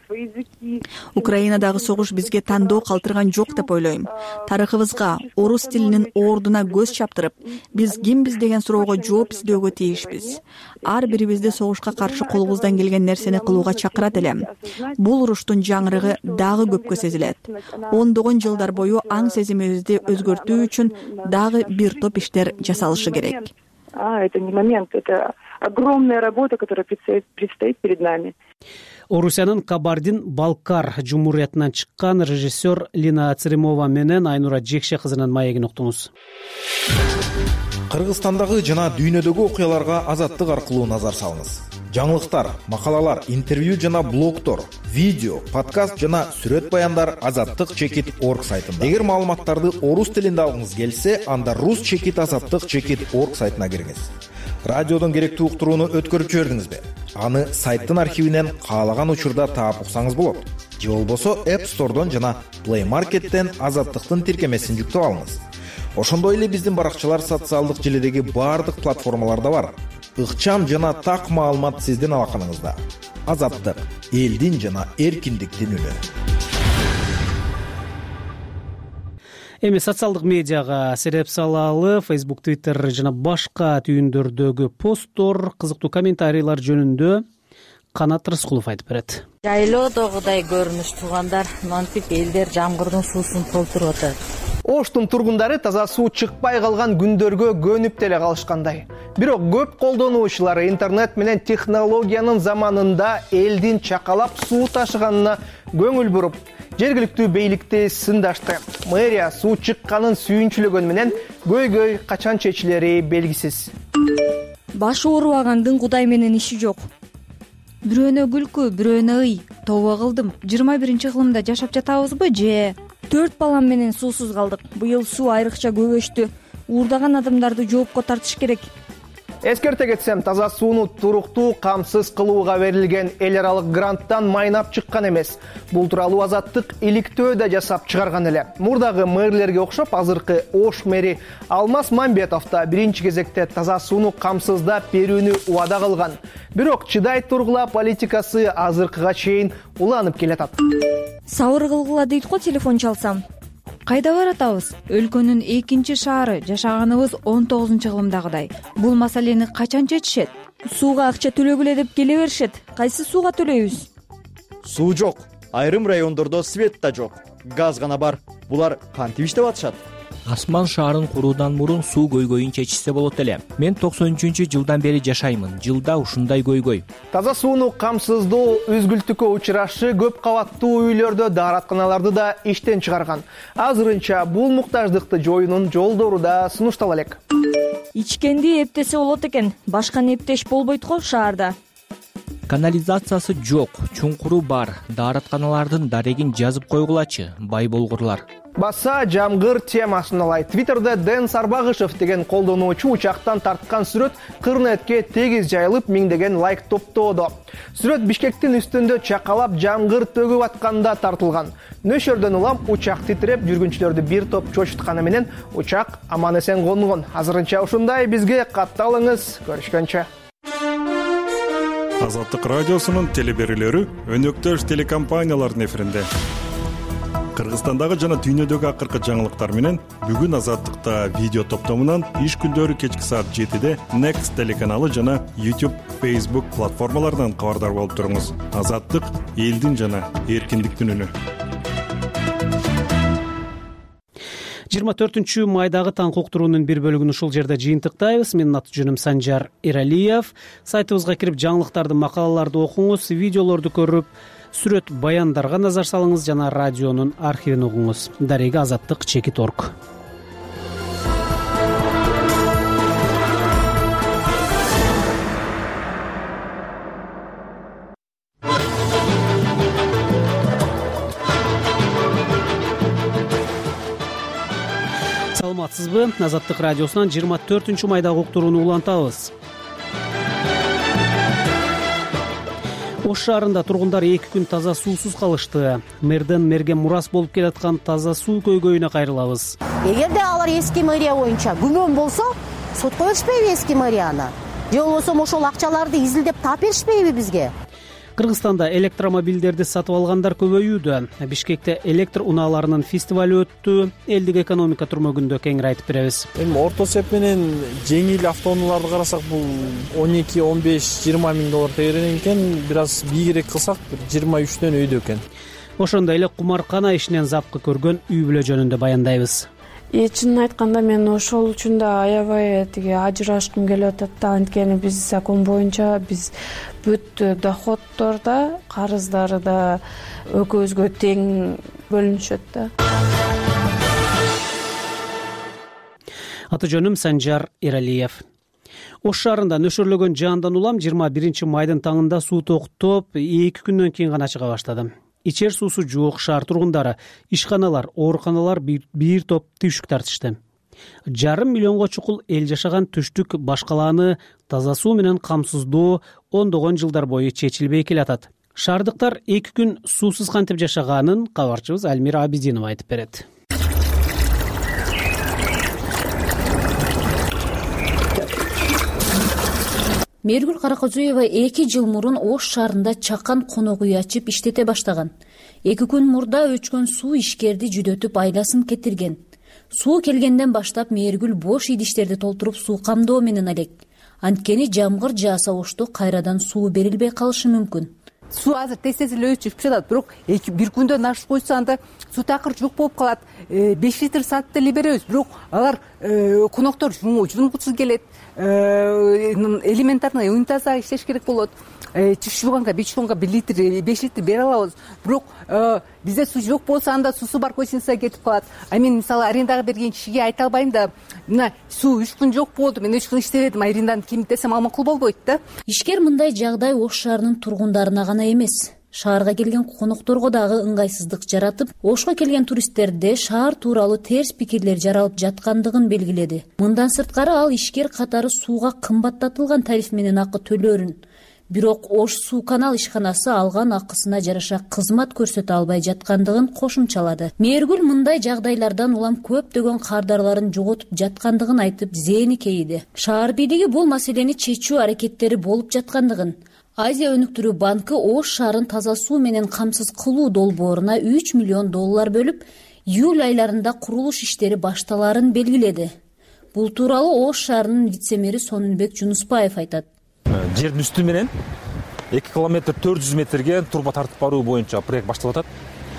[SPEAKER 4] Украинадагы согуш бизге тандоо калтырган жок деп ойлойм. Тарыхыбызга, орус тилинин ордуна көз чаптырып, биз кимбиз деген суроого жооп издөөгө тийишпиз. Ар бирибизди согушка каршы колубуздан келген нерсени кылууга чакырат элем. Бул уруштун жаңырыгы дагы көпкө сезилет. Ондогон жылдар бою аң сезимибизди өзгөртүү үчүн дагы бир топ иштер жасалышы керек.
[SPEAKER 20] А, это не момент, это огромная работа, которая предстоит перед нами.
[SPEAKER 2] Орусиянын Кабардин-Балкар жумуриятынан чыккан режиссер Лина Церемова менен Айнура Жекше кызынын маегин уктуңуз.
[SPEAKER 21] Кыргызстандагы жана дүйнөдөгү окуяларга азаттык аркылуу назар салыңыз. Жаңылыктар, макалалар, интервью жана блогтор, видео, подкаст жана сүрөт баяндар азаттык чекит орг сайтында. Эгер маалыматтарды орус тилинде алгыңыз келсе, анда рус чекит азаттык чекит орг сайтына кириңиз. Радиодон керектүү уктурууну өткөрүп жибердиңизби? Аны сайттын архивинен каалаган учурда таап уксаңыз болот. Же болбосо App Store'дон жана Play Market'тен азаттыктын тиркемесин жүктөп алыңыз. Ошондой эле биздин баракчалар социалдык желидеги баардык платформаларда бар. Ыкчам жана так маалымат сиздин алаканыңызда. Азаттык, элдин жана эркиндиктин үнү.
[SPEAKER 2] Эми социалдык медиага сереп салалы Facebook, Twitter жана башка түйүндөрдөгү посттор, кызыктуу комментарийлар жөнүндө Канат Рыскулов айтып берет.
[SPEAKER 22] Жайлоодогудай көрүнүш туугандар, мантип элдер жамгырдын суусун толтуруп атат.
[SPEAKER 23] Оштун тургундары таза суу чыкпай калган күндөргө көнүп деле калышкандай. Бирок көп колдонуучулар интернет менен технологиянын заманында элдин чакалап суу ташыганына көңүл буруп, жергиликтүү бийликти сындашты. Мэрия суу чыкканын сүйүнчүлөгөн менен көйгөй качан чечилери белгисиз.
[SPEAKER 13] Башы оорубагандын Кудай менен иши жок. Бирөөнө күлкү, бирөөнө ый. Тооба кылдым. жыйырма биринчи кылымда жашап жатабызбы же? Төрт балам менен суусуз калдык. Быйыл суу айрыкча көбөштү. Уурдаган адамдарды жоопко тартыш керек.
[SPEAKER 23] Эскерте кетсем, таза сууну туруктуу камсыз кылууга берилген эл аралык гранттан майнап чыккан эмес. Бул тууралуу Азаттык иликтөө да жасап чыгарган эле. Мурдагы мэрлерге окшоп, азыркы Ош мэри Алмаз Мамбетов да биринчи кезекте таза сууну камсыздап берүүнү убада кылган. Бирок чыдай тургула политикасы азыркыга чейин уланып келатат.
[SPEAKER 13] Сабыр кылгыла дейт го телефон чалсам. Кайда баратабыз? Өлкөнүн экинчи шаары, жашаганыбыз он тогузунчу кылымдагыдай. Бул маселени качан чечишет? Сууга акча төлөгүлө деп келе беришет. Кайсы сууга төлөйбүз?
[SPEAKER 24] Суу жок. Айрым райондордо свет да жок. Газ гана бар. Булар кантип иштеп атышат?
[SPEAKER 25] Асман шаарын куруудан мурун суу көйгөйүн чечишсе болот эле. Мен токсон үчүнчү жылдан бери жашаймын. Жылда ушундай көйгөй.
[SPEAKER 23] Таза сууну камсыздоо үзгүлтүккө учурашы көп кабаттуу үйлөрдө дааратканаларды да иштен чыгарган. Азырынча бул муктаждыкты жоюунун жолдору да сунуштала элек.
[SPEAKER 13] Ичкенди эптесе болот экен. Башка эптеш болбойт го шаарда.
[SPEAKER 25] Канализациясы жок, чуңкуру бар. Дааратканалардын дарегин жазып койгулачы, бай болгурлар.
[SPEAKER 23] Баса жамгыр темасын алай. Твиттерде Дэн Сарбагышев деген колдонуучу учактан тарткан сүрөт кырнетке тегиз жайылып, миңдеген лайк топтоодо. Сүрөт Бишкектин үстүндө чакалап жамгыр төгүп атканда тартылган. Нөшөрдөн улам учак титиреп, жүргүнчүлөрдү бир топ чочутканы менен учак аман эсен конгон. Азырынча ушундай, бизге катталыңыз. Көрүшкөнчө.
[SPEAKER 26] Азаттык радиосунун телеберүүлөрү өнөктөш телекомпаниялардын эфиринде.
[SPEAKER 1] Кыргызстандагы жана дүйнөдөгү акыркы жаңылыктар менен бүгүн Азаттыкта видео топтомунан иш күндөрү кечки саат жетиде Next телеканалы жана YouTube, Facebook платформаларынан кабардар болуп туруңуз. Азаттык — элдин жана эркиндиктин үнү.
[SPEAKER 2] жыйырма төртүнчү майдагы таң уктуруунун бир бөлүгүн ушул жерде жыйынтыктайбыз. Менин аты жөнүм Санжар Эралиев. Сайтыбызга кирип жаңылыктарды, макалаларды окуңуз, видеолорду көрүп, сүрөт баяндарга назар салыңыз жана радионун архивин угуңуз. Дареги азаттык чекит точка орг. Саламатсызбы? Азаттык радиосунан жыйырма төртүнчү майдагы уктурууну улантабыз. Ош шаарында тургундар эки күн таза суусуз калышты. Мэрден мэрге мурас болуп келаткан таза суу көйгөйүнө кайрылабыз.
[SPEAKER 5] Эгерде алар эски мэрия боюнча күмөн болсо, сотко беришпейби эски мэрияны? Же болбосо ошол акчаларды изилдеп таап беришпейби бизге?
[SPEAKER 2] Кыргызстанда электромобилдерди сатып алгандар көбөйүүдө. Бишкекте электр унааларынын фестивали өттү. Элдик экономика түрмөгүндө кеңири айтып беребиз.
[SPEAKER 6] Эми орто эсеп менен жеңил автоунааларды карасак, бул он эки, он беш, жыйырма миң доллар тегеренген экен. Бир аз бийигирээк кылсак, жыйырма үчтөн өйдө экен.
[SPEAKER 2] Ошондой эле кумаркана ишинен запкы көргөн үй бүлө жөнүндө баяндайбыз.
[SPEAKER 8] Э чынын айтканда мен ошол үчүн да аябай тиги ажырашкым келип атат да. Анткени биз закон боюнча биз бүт доходдор да, карыздары да экөөбүзгө тең бөлүнүшөт да.
[SPEAKER 2] Аты жөнүм Санжар Эралиев. Ош шаарында нөшөрлөгөн жаандан улам жыйырма биринчи майдын таңында суу токтоп, эки күндөн кийин гана чыга баштады. Ичер суусу жок шаар тургундары, ишканалар, ооруканалар бир топ түйшүк тартышты. Жарым миллионго чукул эл жашаган түштүк башкалааны таза суу менен камсыздоо ондогон жылдар бою чечилбей келатат. Шаардыктар эки күн суусуз кантип жашаганын кабарчыбыз Альмира Абидинова айтып берет.
[SPEAKER 10] Мээргүл Каракөзөева эки жыл мурун Ош шаарында чакан конок үй ачып иштете баштаган. Эки күн мурда өчкөн суу ишкерди жүдөтүп айласын кетирген. Суу келгенден баштап Мээргүл бош идиштерди толтуруп суу камдоо менен алек. Анткени жамгыр жааса Ошто кайрадан суу берилбей калышы мүмкүн.
[SPEAKER 26] Суу азыр тез-тез эле өчүп жатат, бирок бир күндөн ашып койсо анда суу такыр жок болуп калат. беш литр сатып деле беребиз, бирок алар коноктор жумгусуз келет. Элементарный унитаза иштеш керек болот. Чучуганга, бичуганга бир литр, беш литр бере алабыз. Бирок бизде суу жок болсо анда суусу бар гостиницага кетип калат. А мен мисалы арендага берген кишиге айта албайм да, мына суу үч күн жок болду, мен үч күн иштебедим, аренданы кемитесем ал макул болбойт да.
[SPEAKER 10] Ишкер мындай жагдай Ош шаарынын тургундарына гана эмес, шаарга келген конокторго дагы ыңгайсыздык жаратып, Ошко келген туристтерде шаар тууралуу терс пикирлер жаралып жаткандыгын белгиледи. Мындан сырткары ал ишкер катары сууга кымбаттатылган тариф менен акы төлөөрүн. Бирок Ош суу канал ишканасы алган акысына жараша кызмат көрсөтө албай жаткандыгын кошумчалады. Мээргүл мындай жагдайлардан улам көптөгөн кардарларын жоготуп жаткандыгын айтып, зээни кейиди. Шаар бийлиги бул маселени чечүү аракеттери болуп жаткандыгын, Азия өнүктүрүү банкы Ош шаарын таза суу менен камсыз кылуу долбооруна үч миллион доллар бөлүп, июль айларында курулуш иштери башталарын белгиледи. Бул тууралуу Ош шаарынын вице-мэри Сонунбек Жунуспаев айтат.
[SPEAKER 27] Жердин үстү менен эки километр төрт жүз метрге турба тартып баруу боюнча проект башталып атат.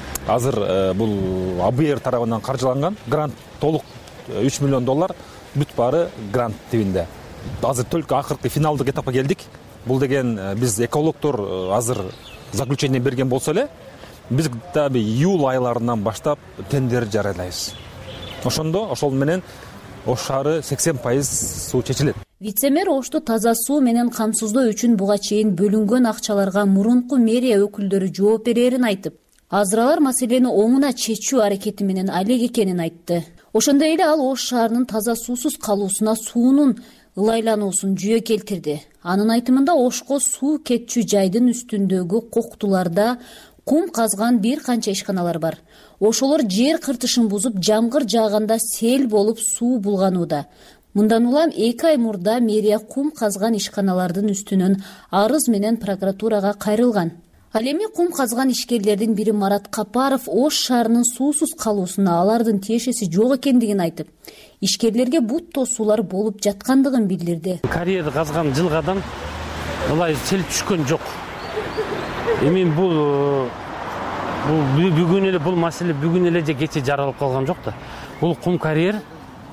[SPEAKER 27] Азыр бул А Б Р тарабынан каржыланган, грант толук үч миллион доллар, бүт баары грант тибинде. Азыр только акыркы финалдык этапка келдик. Бул деген биз экологдор азыр заключение берген болсо эле, биз таби июль айларынан баштап тендер жарыялайбыз. Ошондо ошол менен Ош шаары сексен пайыз суу чечилет.
[SPEAKER 10] Вице-мэр Ошто таза суу менен камсыздоо үчүн буга чейин бөлүнгөн акчаларга мурунку мэрия өкүлдөрү жооп берерин айтып, азыр алар маселени оңуна чечүү аракети менен алек экенин айтты. Ошондой эле ал Ош шаарынын таза суусуз калуусуна суунун ылайлануусун жүйө келтирди. Анын айтымында Ошко суу кетчү жайдын үстүндөгү коктуларда кум казган бир канча ишканалар бар. Ошолор жер кыртышын бузуп, жамгыр жааганда сел болуп суу булганууда. Мындан улам эки ай мурда мэрия кум казган ишканалардын үстүнөн арыз менен прокуратурага кайрылган. Ал эми кум казган ишкерлердин бири Марат Капаров Ош шаарынын суусуз калуусуна алардын тиешеси жок экендигин айтып, ишкерлерге бут тосуулар болуп жаткандыгын билдирди.
[SPEAKER 3] Карьер казган жылгадан ылай сел түшкөн жок. Эми бул бул бүгүн эле бул маселе бүгүн эле же кече жаралып калган жок да. Бул кум карьер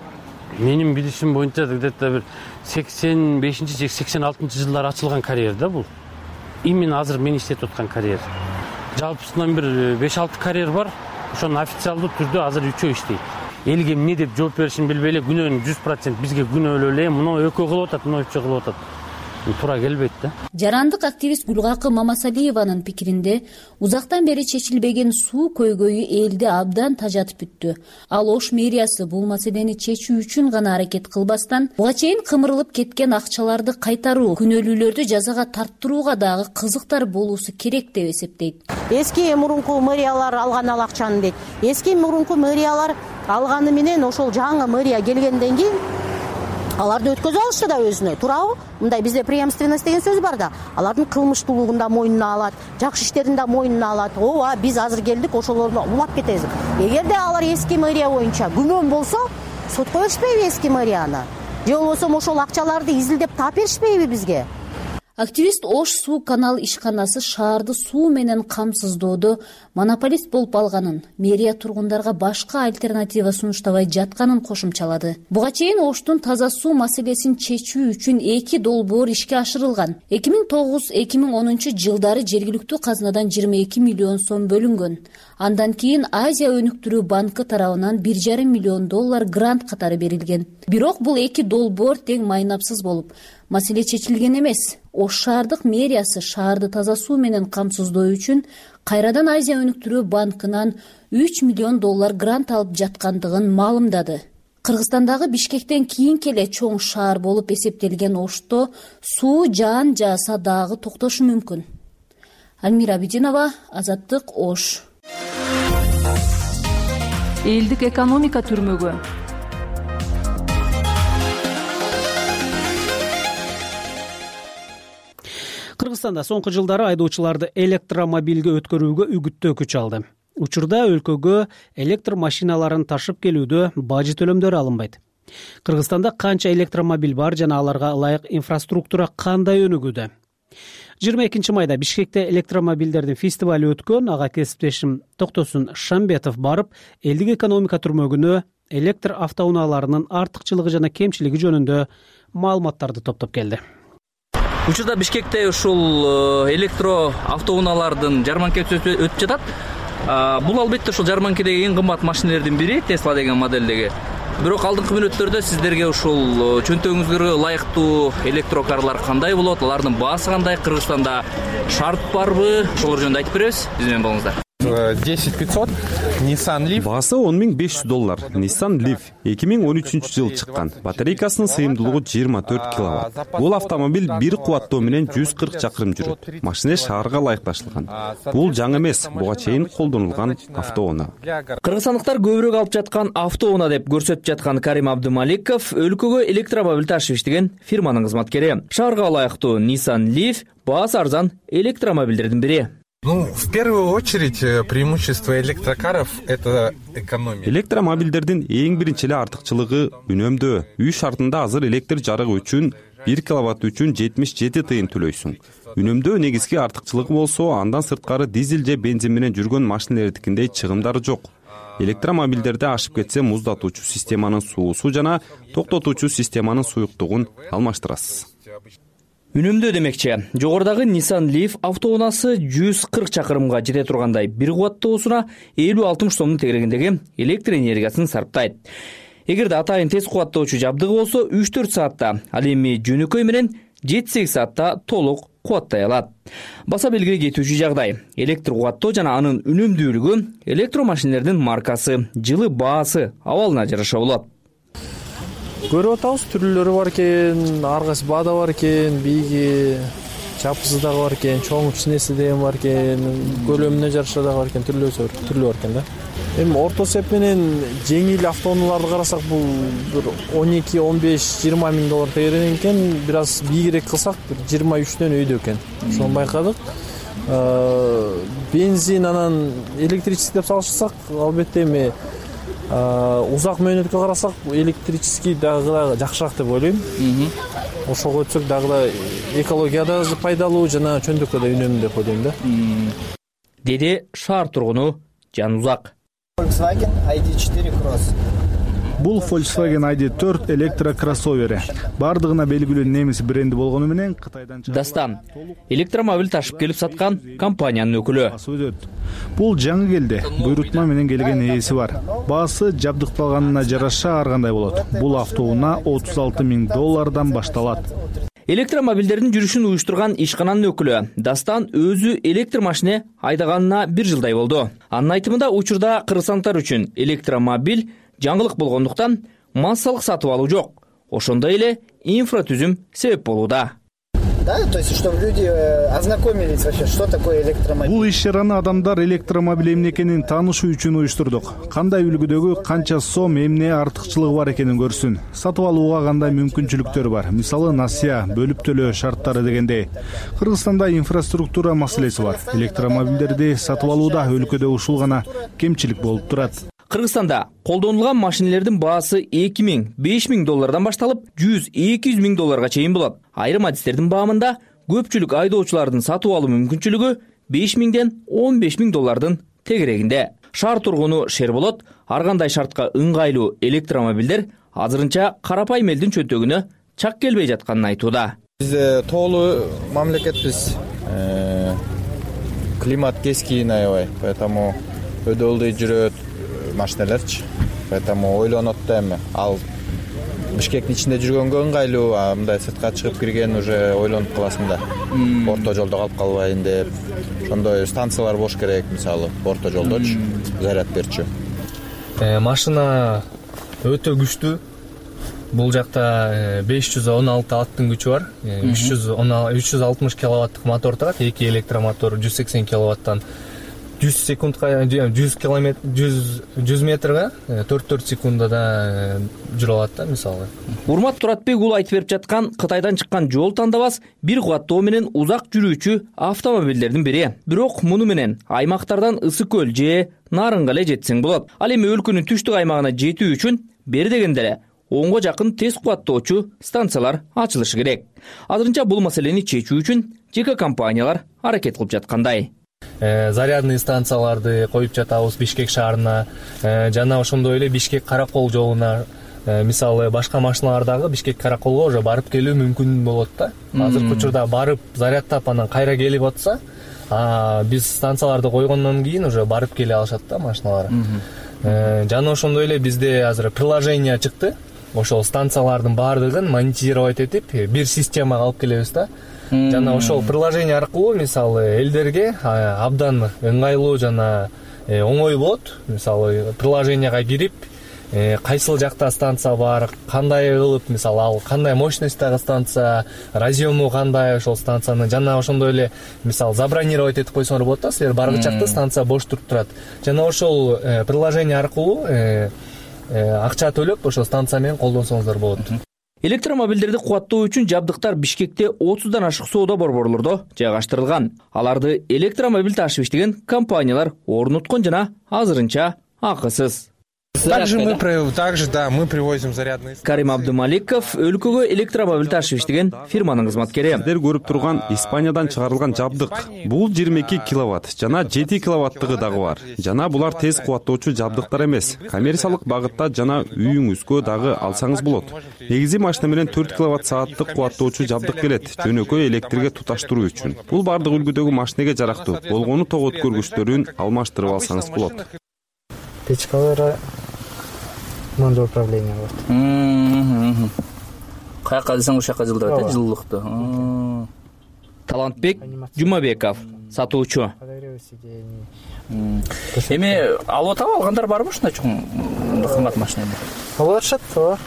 [SPEAKER 3] менин билишим боюнча где-то бир сексен бешинчи же сексен алтынчы жылдар ачылган карьер да бул. Именно азыр мен иштетип аткан карьер. Жалпысынан бир беш алты карьер бар. Ошонун официалдуу түрдө азыр үчөө иштейт. Элге эмне деп жооп беришин билбей эле күнөөнүн жүз процент бизге күнөөлүү эле муну экөө кылып атат, муну үчөө кылып атат. Туура келбейт да.
[SPEAKER 10] Жарандык активист Гүлгакы Мамасалиеванын пикиринде, узактан бери чечилбеген суу көйгөйү элди абдан тажатып бүттү. Ал Ош мэриясы бул маселени чечүү үчүн гана аракет кылбастан, буга чейин кымырылып кеткен акчаларды кайтаруу, күнөөлүүлөрдү жазага тарттырууга дагы кызыктар болуусу керек деп эсептейт.
[SPEAKER 5] Эски мурунку мэриялар алган ал акчаны дейт. Эски мурунку мэриялар алганы менен ошол жаңы мэрия келгенден кийин аларды өткөзө алышты да өзүнө, туурабы? Мындай бизде преемственность деген сөз бар да. Алардын кылмыштуулугун да мойнуна алат, жакшы иштерин да мойнуна алат. Ооба, биз азыр келдик, ошолорду улап кетебиз. Эгерде алар эски мэрия боюнча күмөн болсо, сотко беришпейби эски мэрияны? Же болбосо ошол акчаларды изилдеп таап беришпейби бизге?
[SPEAKER 10] Активист Ош суу канал ишканасы шаарды суу менен камсыздоодо монополист болуп алганын, мэрия тургундарга башка альтернатива сунуштабай жатканын кошумчалады. Буга чейин Оштун таза суу маселесин чечүү үчүн эки долбоор ишке ашырылган. эки миң тогуз эки миң онунчу жылдары жергиликтүү казынадан жыйырма эки миллион сом бөлүнгөн. Андан кийин Азия өнүктүрүү банкы тарабынан бир жарым миллион доллар грант катары берилген. Бирок бул эки долбоор тең майнапсыз болуп, маселе чечилген эмес. Ош шаардык мэриясы шаарды таза суу менен камсыздоо үчүн кайрадан Азия өнүктүрүү банкынан үч миллион доллар грант алып жаткандыгын маалымдады. Кыргызстандагы Бишкектен кийинки эле чоң шаар болуп эсептелген Ошто суу жаан жааса дагы токтошу мүмкүн. Альмира Абидинова, Азаттык, Ош.
[SPEAKER 7] Элдик экономика түрмөгү.
[SPEAKER 2] Кыргызстанда соңку жылдары айдоочуларды электромобилге өткөрүүгө үгүттөө күч алды. Учурда өлкөгө электр машиналарын ташып келүүдө бажы төлөмдөрү алынбайт. Кыргызстанда канча электромобиль бар жана аларга ылайык инфраструктура кандай өнүгүүдө? жыйырма экинчи майда Бишкекте электромобилдердин фестивалы өткөн. Ага кесиптешим Токтосун Шамбетов барып, элдик экономика түрмөгүнө электр автоунааларынын артыкчылыгы жана кемчилиги жөнүндө маалыматтарды топтоп келди.
[SPEAKER 9] Учурда Бишкекте ушул электро автоунаалардын жарманкасы өтүп жатат. Бул албетте ушул жарманкедеги эң кымбат машиналардын бири, Tesla деген моделдеги. Бирок алдыңкы мүнөттөрдө сиздерге ушул чөнтөгүңүзгө ылайыктуу электрокарлар кандай болот, алардын баасы кандай, Кыргызстанда шарт барбы? Ошолор жөнүндө айтып беребиз. Биз менен болуңуздар.
[SPEAKER 11] десять пятьсот Nissan Leaf.
[SPEAKER 12] Баасы он миң беш жүз доллар. Nissan Leaf эки миң он үчүнчү жылы чыккан. Батарейкасынын сыйымдуулугу жыйырма төрт киловатт. Бул автомобиль бир кубаттоо менен жүз кырк чакырым жүрөт. Машина шаарга ылайыкташтырылган. Бул жаңы эмес, буга чейин колдонулган автоунаа.
[SPEAKER 9] Кыргызстандыктар көбүрөөк алып жаткан автоунаа деп көрсөтүп жаткан Карим Абдымаликов өлкөгө электромобиль ташып иштеген фирманын кызматкери. Шаарга ылайыктуу Nissan Leaf баасы арзан электромобилдердин бири.
[SPEAKER 11] Ну, в первую очередь, преимущество электрокаров – это экономия.
[SPEAKER 12] Электромобилдердин эң биринчи эле артыкчылыгы үнөмдөө. Үй шартында азыр электр жарыгы үчүн бир киловатт үчүн жетимиш жети тыйын төлөйсүң. Үнөмдөө негизги артыкчылыгы болсо, андан сырткары дизель же бензин менен жүргөн машиналардыкиндей чыгымдары жок. Электромобилдерде ашып кетсе муздатуучу системанын суусу жана токтотуучу системанын суюктугун алмаштырасыз.
[SPEAKER 9] Үнөмдөө демекчи, жогорудагы Nissan Leaf автоунаасы жүз кырк чакырымга жете тургандай бир кубаттоосуна элүү алтымыш сомдун тегерегиндеги электр энергиясын сарптайт. Эгерде атайын тез кубаттоочу жабдыгы болсо үч төрт саатта, ал эми жөнөкөй менен жети сегиз саатта толук кубаттай алат. Баса белгилей кетүүчү жагдай, электр кубаттоо жана анын үнөмдүүлүгү электромашиналардын маркасы, жылы баасы, абалына жараша болот.
[SPEAKER 6] Көрүп атабыз, түрлөрү бар экен, ар кайсы баада бар экен, бийги, чапысы дагы бар экен, чоң кичинеси деген бар экен, көлөмүнө жараша дагы бар экен, түрлөсү түрлүү бар экен да. Эми орто эсеп менен жеңил автоунааларды карасак, бул бир он эки он беш жыйырма миң доллар тегеренген экен, бир аз бийигирээк кылсак бир жыйырма үчтөн өйдө экен. Ошону байкадык. бензин анан электрический деп салышсак, албетте эми узак мөөнөткө карасак электрический дагы да жакшыраак деп ойлойм. Ошого өтсөк дагы да экологияда пайдалуу жана чөндүккө да үнөмдүү деп ойлойм да.
[SPEAKER 9] Деди шаар тургуну Жанузак.
[SPEAKER 4] Volkswagen ай ди четыре Cross.
[SPEAKER 14] Бул Volkswagen ай ди төрт электрокроссовери. Бардыгына белгилүү немис бренди болгону менен Кытайдан
[SPEAKER 9] Дастан электромобиль ташып келип саткан компаниянын өкүлү.
[SPEAKER 14] Бул жаңы келди. Буйрутма менен келген ээси бар. Баасы жабдыкталганына жараша ар кандай болот. Бул автоунаа отуз алты миң доллардан башталат.
[SPEAKER 9] Электромобилдердин жүрүшүн уюштурган ишкананын өкүлү Дастан өзү электр машине айдаганына бир жылдай болду. Анын айтымында учурда кыргызстандыктар үчүн электромобиль жаңылык болгондуктан массалык сатып алуу жок. Ошондой эле инфратүзүм себеп болууда.
[SPEAKER 4] Да, то есть чтобы люди ознакомились вообще, что такое электромобиль.
[SPEAKER 14] Бул иш-чараны адамдар электромобиль эмне экенин таанышуу үчүн уюштурдук. Кандай үлгүдөгү канча сом, эмне артыкчылыгы бар экенин көрсүн. Сатып алууга кандай мүмкүнчүлүктөр бар. Мисалы насыя, бөлүп төлөө шарттары дегендей. Кыргызстанда инфраструктура маселеси бар. Электромобилдерди сатып алууда өлкөдө ушул гана кемчилик болуп турат.
[SPEAKER 9] Кыргызстанда колдонулган машинелердин баасы эки миң, беш миң доллардан башталып, жүз, эки жүз миң долларга чейин болот. Айрым адистердин баамында көпчүлүк айдоочулардын сатып алуу мүмкүнчүлүгү беш миңден он беш миң доллардын тегерегинде. Шаар тургуну Шерболот ар кандай шартка ыңгайлуу электромобилдер азырынча карапайым элдин чөнтөгүнө чак келбей жатканын айтууда.
[SPEAKER 15] Биз тоолуу мамлекетпиз. Климат кескин аябай, поэтому өдөлдөй жүрөт машинелерчи. Поэтому ойлонот да эми. Ал Бишкектин ичинде жүргөнгө ыңгайлуу, а мындай сыртка чыгып кирген уже ойлонуп каласың да. Орто жолдо калып калбайын деп. Ошондой станциялар болуш керек, мисалы, орто жолдочу, заряд берчү.
[SPEAKER 6] Машина өтө күчтүү. Бул жакта беш жүз он алты аттын күчү бар. үч жүз алтымыш киловаттык мотор турат, эки электромотор жүз сексен киловаттан жүз секундка, жүз километр, жүз метрге төрт төрт секундада жүрө алат да, мисалы.
[SPEAKER 9] Урмат Туратбек ул айтып берип жаткан Кытайдан чыккан жол тандабас бир кубаттоо менен узак жүрүүчү автомобилдердин бири. Бирок муну менен аймактардан Ысык көл же Нарынга эле жетсең болот. Ал эми өлкөнүн түштүк аймагына жетүү үчүн бери дегенде эле онго жакын тез кубаттоочу станциялар ачылышы керек. Азырынча бул маселени чечүү үчүн жеке компаниялар аракет кылып жаткандай.
[SPEAKER 6] Зарядный станцияларды коюп жатабыз Бишкек шаарына, жана ошондой эле Бишкек Каракол жолуна, мисалы башка машиналардагы Бишкек Караколго уже барып келүү мүмкүн болот да. Азыркы учурда барып зарядтап анан кайра келип атса, биз станцияларды койгондон кийин уже барып келе алышат да машиналар. Жана ошондой эле бизде азыр приложение чыкты. Ошол станциялардын баардыгын монетизировать этип бир системага алып келебиз да. Жана ошол приложение аркылуу мисалы элдерге абдан ыңгайлуу жана оңой болот. Мисалы приложенияга кирип, кайсыл жакта станция бар, кандай кылып, мисалы ал кандай мощностьтагы станция, разъему кандай ошол станцияны, жана ошондой эле мисалы забронировать этип койсоңор болот да, силер баргы чакта станция бош туруп турат. Жана ошол приложение аркылуу акча төлөп ошол станция менен колдонсоңуздар болот.
[SPEAKER 9] Электромобилдерди кубаттоо үчүн жабдыктар Бишкекте отуздан ашык соода борборлордо жайгаштырылган. Аларды электромобиль ташып иштеген компаниялар орнуткон жана азырынча акысыз.
[SPEAKER 15] Также мы, также, да, мы привозим зарядные.
[SPEAKER 9] Карим Абдумаликов өлкөгө электромобиль ташып иштеген фирманын кызматкери.
[SPEAKER 12] Сиздер көрүп турган Испаниядан чыгарылган жабдык. Бул жыйырма эки киловатт жана жети киловаттыгы дагы бар. Жана булар тез кубаттоочу жабдыктар эмес. Коммерциялык багытта жана үйүңүзгө дагы алсаңыз болот. Негизи машина менен төрт киловатт сааттык кубаттоочу жабдык келет, жөнөкөй электрге туташтыруу үчүн. Бул бардык үлгүдөгү машинеге жарактуу. Болгону ток өткөргүчтөрүн алмаштырып алсаңыз болот.
[SPEAKER 4] Печкалары мындай управление бар.
[SPEAKER 9] Каяка десең ошол жака жылдырат, э, жылуулукту. Талантбек Жумабеков, сатуучу. Эми алып атып алгандар барбы ушундай чоң кымбат машинени?
[SPEAKER 4] Алып атышат, бар.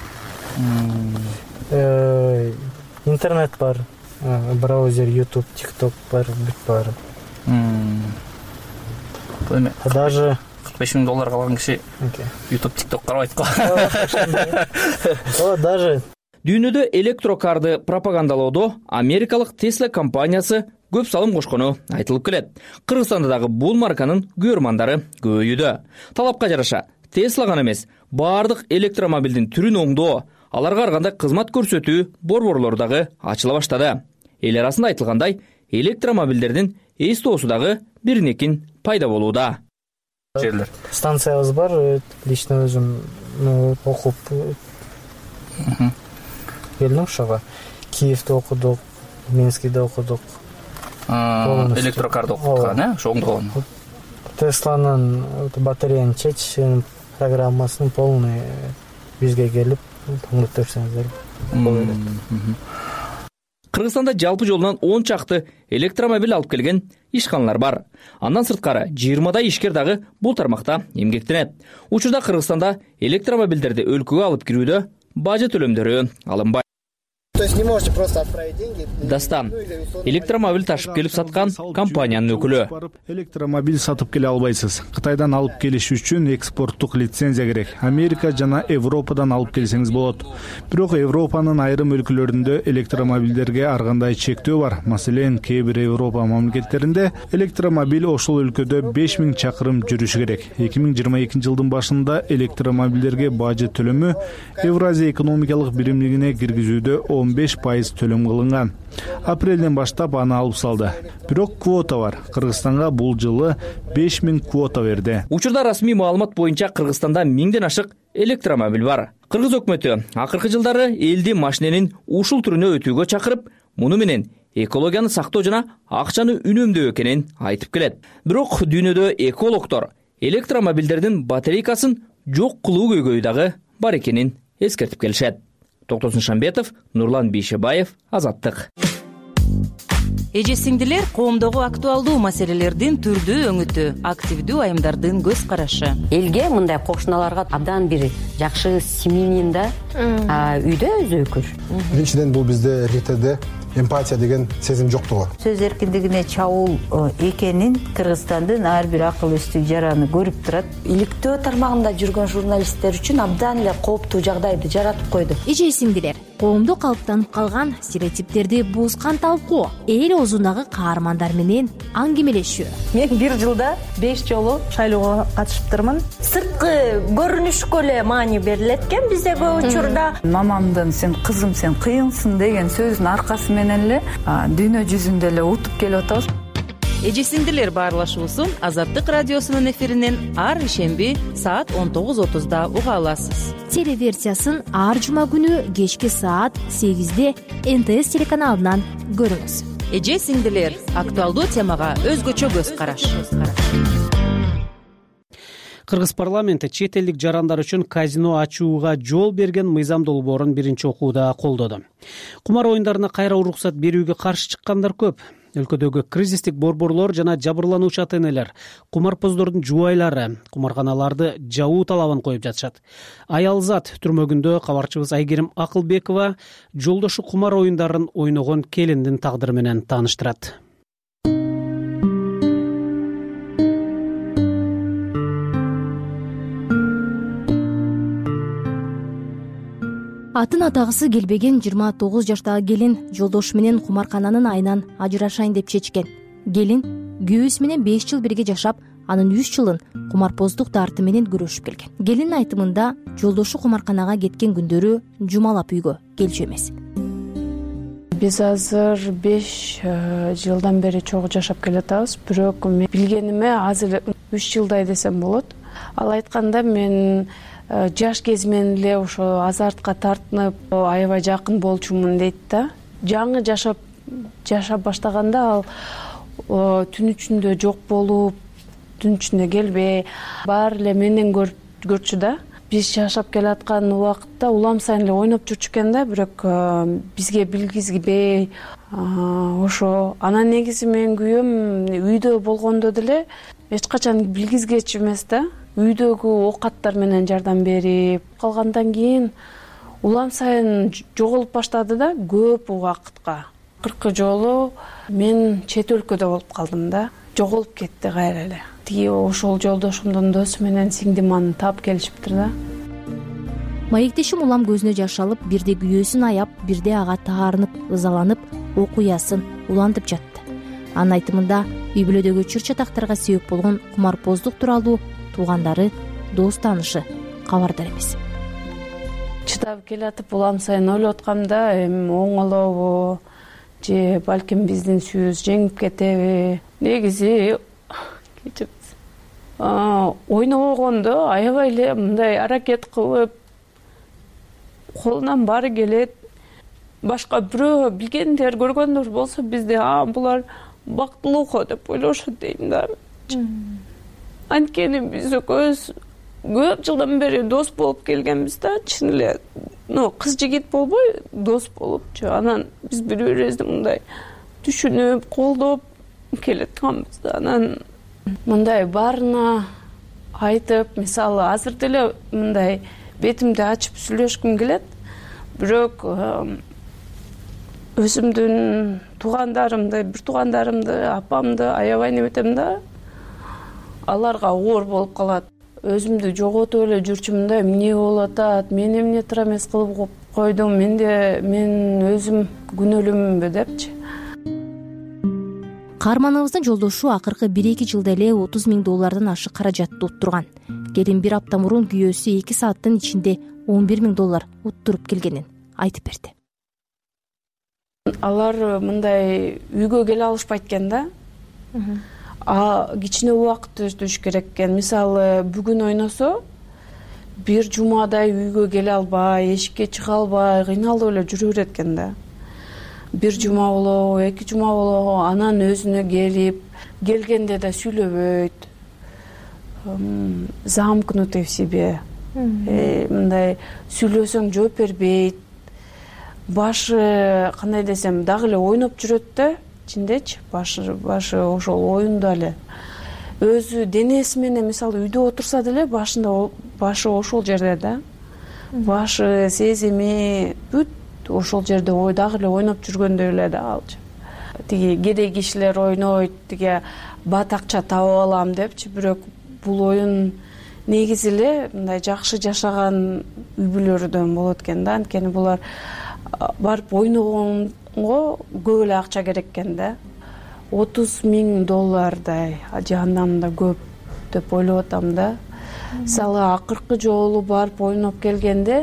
[SPEAKER 4] Интернет бар, браузер, YouTube, TikTok бар, бүт бар. Даже
[SPEAKER 9] беш миң доллар калган киши YouTube, TikTok карабайт го.
[SPEAKER 4] О, даже
[SPEAKER 9] дүйнөдө электрокарды пропагандалоодо Америкалык Tesla компаниясы көп салым кошкону айтылып келет. Кыргызстанда дагы бул марканын көрмандары көбөйүүдө. Талапка жараша Tesla гана эмес, бардык электромобилдин түрүн оңдоо, аларга ар кандай кызмат көрсөтүү борборлору дагы ачыла баштады. Эл арасында айтылгандай, электромобилдердин эстоосу дагы биринекин пайда болууда.
[SPEAKER 4] Жерлер. Станциябыз бар, лично өзүм окуп келдим ошого. Киевде окудук, Минскиде окудук.
[SPEAKER 9] Электрокарды окуткан, э? Ошо оңдогон.
[SPEAKER 4] Тесланын батареянын чечишин программасын полный бизге келип оңдоп берсеңиздер болот.
[SPEAKER 9] Кыргызстанда жалпы жолунан он чакты электромобиль алып келген ишканалар бар. Андан сырткары жыйырмадай ишкер дагы бул тармакта эмгектенет. Учурда Кыргызстанда электромобилдерди өлкөгө алып кирүүдө бажы төлөмдөрү алынбайт.
[SPEAKER 16] То есть не можете просто отправить деньги.
[SPEAKER 9] Дастан, электромобиль ташып келип саткан компаниянын өкүлү.
[SPEAKER 14] Электромобиль сатып келе албайсыз. Кытайдан алып келиш үчүн экспорттук лицензия керек. Америка жана Европадан алып келсеңиз болот. Бирок Европанын айрым өлкөлөрүндө электромобилдерге ар кандай чектөө бар. Маселен, кээ бир Европа мамлекеттеринде электромобиль ошол өлкөдө беш миң чакырым жүрүшү керек. эки миң жыйырма экинчи жылдын башында электромобилдерге бажы төлөмү Евразия экономикалык биримдигине киргизүүдө он беш пайыз төлөм кылынган. Апрелден баштап аны алып салды. Бирок квота бар. Кыргызстанга бул жылы беш миң квота берди.
[SPEAKER 9] Учурда расмий маалымат боюнча Кыргызстанда миңден ашык электромобиль бар. Кыргыз өкмөтү акыркы жылдары элди машиненин ушул түрүнө өтүүгө чакырып, муну менен экологияны сактоо жана акчаны үнөмдөө экенин айтып келет. Бирок дүйнөдө экологдор электромобилдердин батарейкасын жок кылуу көйгөйү дагы бар экенин эскертип келишет. Токтосун Шамбетов, Нурлан Бейшебаев, Азаттык.
[SPEAKER 17] Эже сиңдилер, коомдогу актуалдуу маселелердин түрдүү өңүтү, активдүү айымдардын көз карашы.
[SPEAKER 18] Элге мындай кошуналарга абдан бир жакшы семьянин да үйдө өзөкүр.
[SPEAKER 19] Биринчиден бул бизде эркектерде эмпатия деген сезим жоктугу.
[SPEAKER 20] Сөз эркиндигине чабуул экенин Кыргызстандын ар бир акыл эстүү жараны көрүп турат.
[SPEAKER 18] Иликтөө тармагында жүргөн журналисттер үчүн абдан эле кооптуу жагдайды жаратып койду.
[SPEAKER 21] Эже сиңдилер, коомдо калыптанып калган стереотиптерди бузган талкуу, эл оозундагы каармандар менен аңгемелешүү.
[SPEAKER 18] Мен бир жылда беш жолу шайлоого катышыптырмын. Сырткы көрүнүшкө эле маани берилет экен бизде көп учурда.
[SPEAKER 20] Мамамдын сен кызым сен кыйынсың деген сөзүнүн аркасы менен эле дүйнө жүзүндө эле утуп келип атабыз.
[SPEAKER 17] Эже сиңдилер баарлашуусун Азаттык радиосунун эфиринен ар ишемби саат он тогуз отузда уга аласыз.
[SPEAKER 21] Телеверсиясын ар жума күнү кечки саат сегизде эн тэ эс телеканалынан көрүңүз.
[SPEAKER 17] Эже сиңдилер, актуалдуу темага өзгөчө көз караш.
[SPEAKER 2] Кыргыз парламенти чет элдик жарандар үчүн казино ачууга жол берген мыйзам долбоорун биринчи окууда колдоду. Кумар оюндарына кайра уруксат берүүгө каршы чыккандар көп. Өлкөдөгү кризистик борборлор жана жабырлануучу ата-энелер, кумарпоздордун жубайлары кумарканаларды жабуу талабын коюп жатышат. Аялзат түрмөгүндө кабарчыбыз Айгерим Акылбекова жолдошу кумар оюндарын ойногон келиндин тагдыры менен тааныштырат.
[SPEAKER 21] Атын атагысы келбеген жыйырма тогуз жаштагы келин жолдошу менен кумаркананын айынан ажырашайын деп чечкен. Келин күйөөсү менен беш жыл бирге жашап, анын үч жылын кумарпоздук дарты менен күрөшүп келген. Келиндин айтымында жолдошу кумарканага кеткен күндөрү жумалап үйгө келчү эмес.
[SPEAKER 8] Биз азыр беш жылдан бери чогуу жашап келатабыз, бирок мен билгениме азыр үч жылдай десем болот. Ал айтканда мен жаш кезимен эле ошо азартка тартынып, аябай жакын болчумун дейт да. Жаңы жашап жашап баштаганда ал түн ичинде жок болуп, түн ичинде келбей, баары эле менен көрчү да. Биз жашап келаткан убакытта улам сайын эле ойноп жүрчү экен да, бирок бизге билгизбей, ошо анан негизи менин күйөөм үйдө болгондо деле эч качан билгизгечү эмес да. Үйдөгү оокаттар менен жардам берип калгандан кийин улам сайын жоголуп баштады да, көп убакытка. Кыркы жолу мен чет өлкөдө болуп калдым да, жоголуп кетти кайра эле. Тиги ошол жолдошумдун досу менен сиңдим аны таап келишиптир да.
[SPEAKER 21] Маектешим улам көзүнө жаш алып, бирде күйөөсүн аяп, бирде ага таарынып, ызаланып, окуясын улантып жатты. Анын айтымында үй бүлөдөгү чыр чатактарга себеп болгон кумарпоздук тууралуу туугандары, дос таанышы кабардар эмес.
[SPEAKER 8] Чыдап келатып улам сайын ойлоп аткамда, эми оңолобу же балким биздин сүйүбүз жеңип кетеби? Негизи ойногондо аябай эле мындай аракет кылып, колунан баары келет. Башка бирөө билгендер, көргөндөр болсо бизде а булар бактылуу деп ойлошот дейм да. Анткени биз экөөбүз көп жылдан бери дос болуп келгенбиз да, чын эле. Ну, кыз жигит болбой, дос болупчу. Анан биз бири бирибизди мындай түшүнүп, колдоп келатканбыз да. Анан мындай баарына айтып, мисалы, азыр деле мындай бетимди ачып сүйлөшкүм келет. Бирок өзүмдүн туугандарымды, бир туугандарымды, апамды аябай неметем да. Аларга оор болуп калат. Өзүмдү жоготуп эле жүрчүмүн да, эмне болуп атат, мен эмне туура эмес кылып койдум, менде мен өзүм күнөөлүүмүнбү депчи.
[SPEAKER 21] Каарманыбыздын жолдошу акыркы бир эки жылда эле отуз миң доллардан ашык каражатты уттурган. Келин бир апта мурун күйөөсү эки сааттын ичинде он бир миң доллар уттуруп келгенин айтып берди.
[SPEAKER 8] Алар мындай үйгө келе алышпайт экен да. А кичине убакыт өтүш керек экен. Мисалы, бүгүн ойносо, бир жумадай үйгө келе албай, эшикке чыга албай, кыйналып эле жүрө берет экен да. Бир жума болобу, эки жума болобу, анан өзүнө келип, келгенде да сүйлөбөйт. Замкнутый в себе. Мындай сүйлөсөң жооп бербейт. Башы, кандай десем, дагы эле ойноп жүрөт да, ичиндечи, башы, башы ошол оюнда эле. Өзү денеси менен, мисалы, үйдө отурса деле, башында башы ошол жерде да. Башы, сезими бүт ошол жерде ой дагы эле ойноп жүргөндөй эле да алчы. Тиги кедей кишилер ойнойт, тиги бат акча табып алам депчи, бирок бул оюн негизи эле мындай жакшы жашаган үй бүлөлөрдөн болот экен да. Анткени булар барып ойногонго көп эле акча керек экен да. отуз миң доллардай, же андан да көп деп ойлоп атам да. Мисалы, акыркы жолу барып ойноп келгенде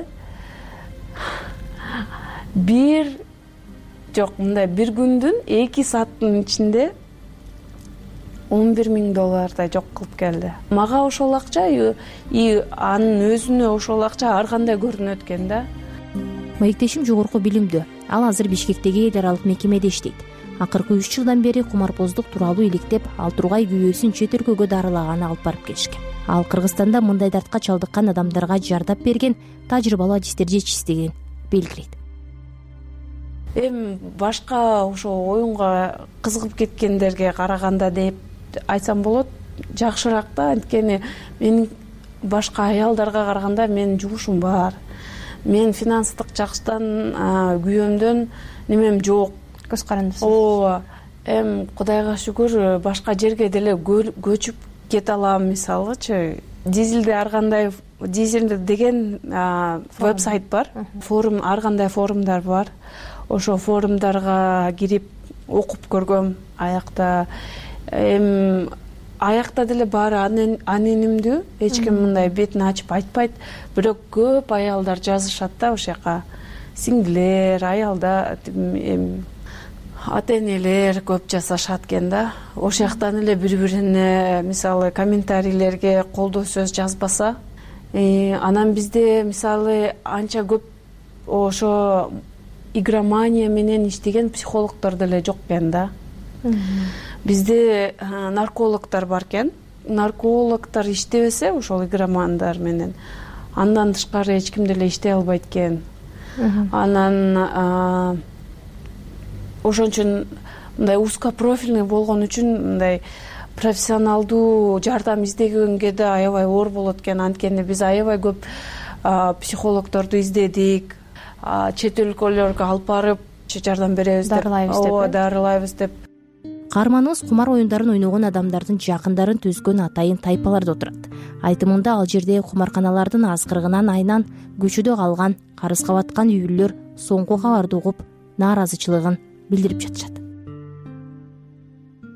[SPEAKER 8] бир жок, мындай бир күндүн эки сааттын ичинде он бир миң доллардай жок кылып келди. Мага ошол акча и анын өзүнө ошол акча ар кандай көрүнөт экен да.
[SPEAKER 21] Маектешим жогорку билимдүү. Ал азыр Бишкектеги эл аралык мекемеде иштейт. Акыркы үч жылдан бери кумарпоздук тууралуу иликтеп, ал тургай күйөөсүн чет өлкөгө дарылаганы алып барып келишкен. Ал Кыргызстанда мындай дартка чалдыккан адамдарга жардап берген тажрыйбалуу адистер жетишсиздигин белгилейт.
[SPEAKER 8] Эми башка ошо оюнга кызыгып кеткендерге караганда деп айтсам болот, жакшыраак да. Анткени менин башка аялдарга караганда менин жумушум бар. Мен финанстык жактан күйөөмдөн немем жок.
[SPEAKER 21] Көз карандысыз.
[SPEAKER 8] Ооба. Эми Кудайга шүгүр башка жерге деле көчүп кете алам, мисалычы. Дизелде ар кандай дизелде деген веб-сайт бар. Форум, ар кандай форумдар бар. Ошо форумдарга кирип окуп көргөм аякта. Эми аякта деле баары анонимдүү, эч ким мындай бетин ачып айтпайт. Бирок көп аялдар жазышат да ошол жака. Сиңдилер, аялдар, ата-энелер көп жасашат экен да. Ошол жактан эле бири-бирине, мисалы, комментарийлерге колдоо сөз жазбаса, анан бизде мисалы анча көп ошо игромания менен иштеген психологдор деле жок экен да. Бизде наркологдор бар экен. Наркологдор иштебесе ошол игромандар менен, андан тышкары эч ким деле иштей албайт экен. Анан ошон үчүн мындай узкопрофильный болгон үчүн мындай профессионалдуу жардам издегенге да аябай оор болот экен. Анткени биз аябай көп психологдорду издедик. Чет өлкөлөргө алып барып жардам беребиз деп, ооба, дарылайбыз деп.
[SPEAKER 21] Каарманыбыз кумар оюндарын ойногон адамдардын жакындарын түзгөн атайын тайпаларда отурат. Айтымында ал жерде кумарканалардын аскырыгынан айнан көчөдө калган, карызга баткан үй бүлөлөр соңку кабарды угуп, нааразычылыгын билдирип жатышат.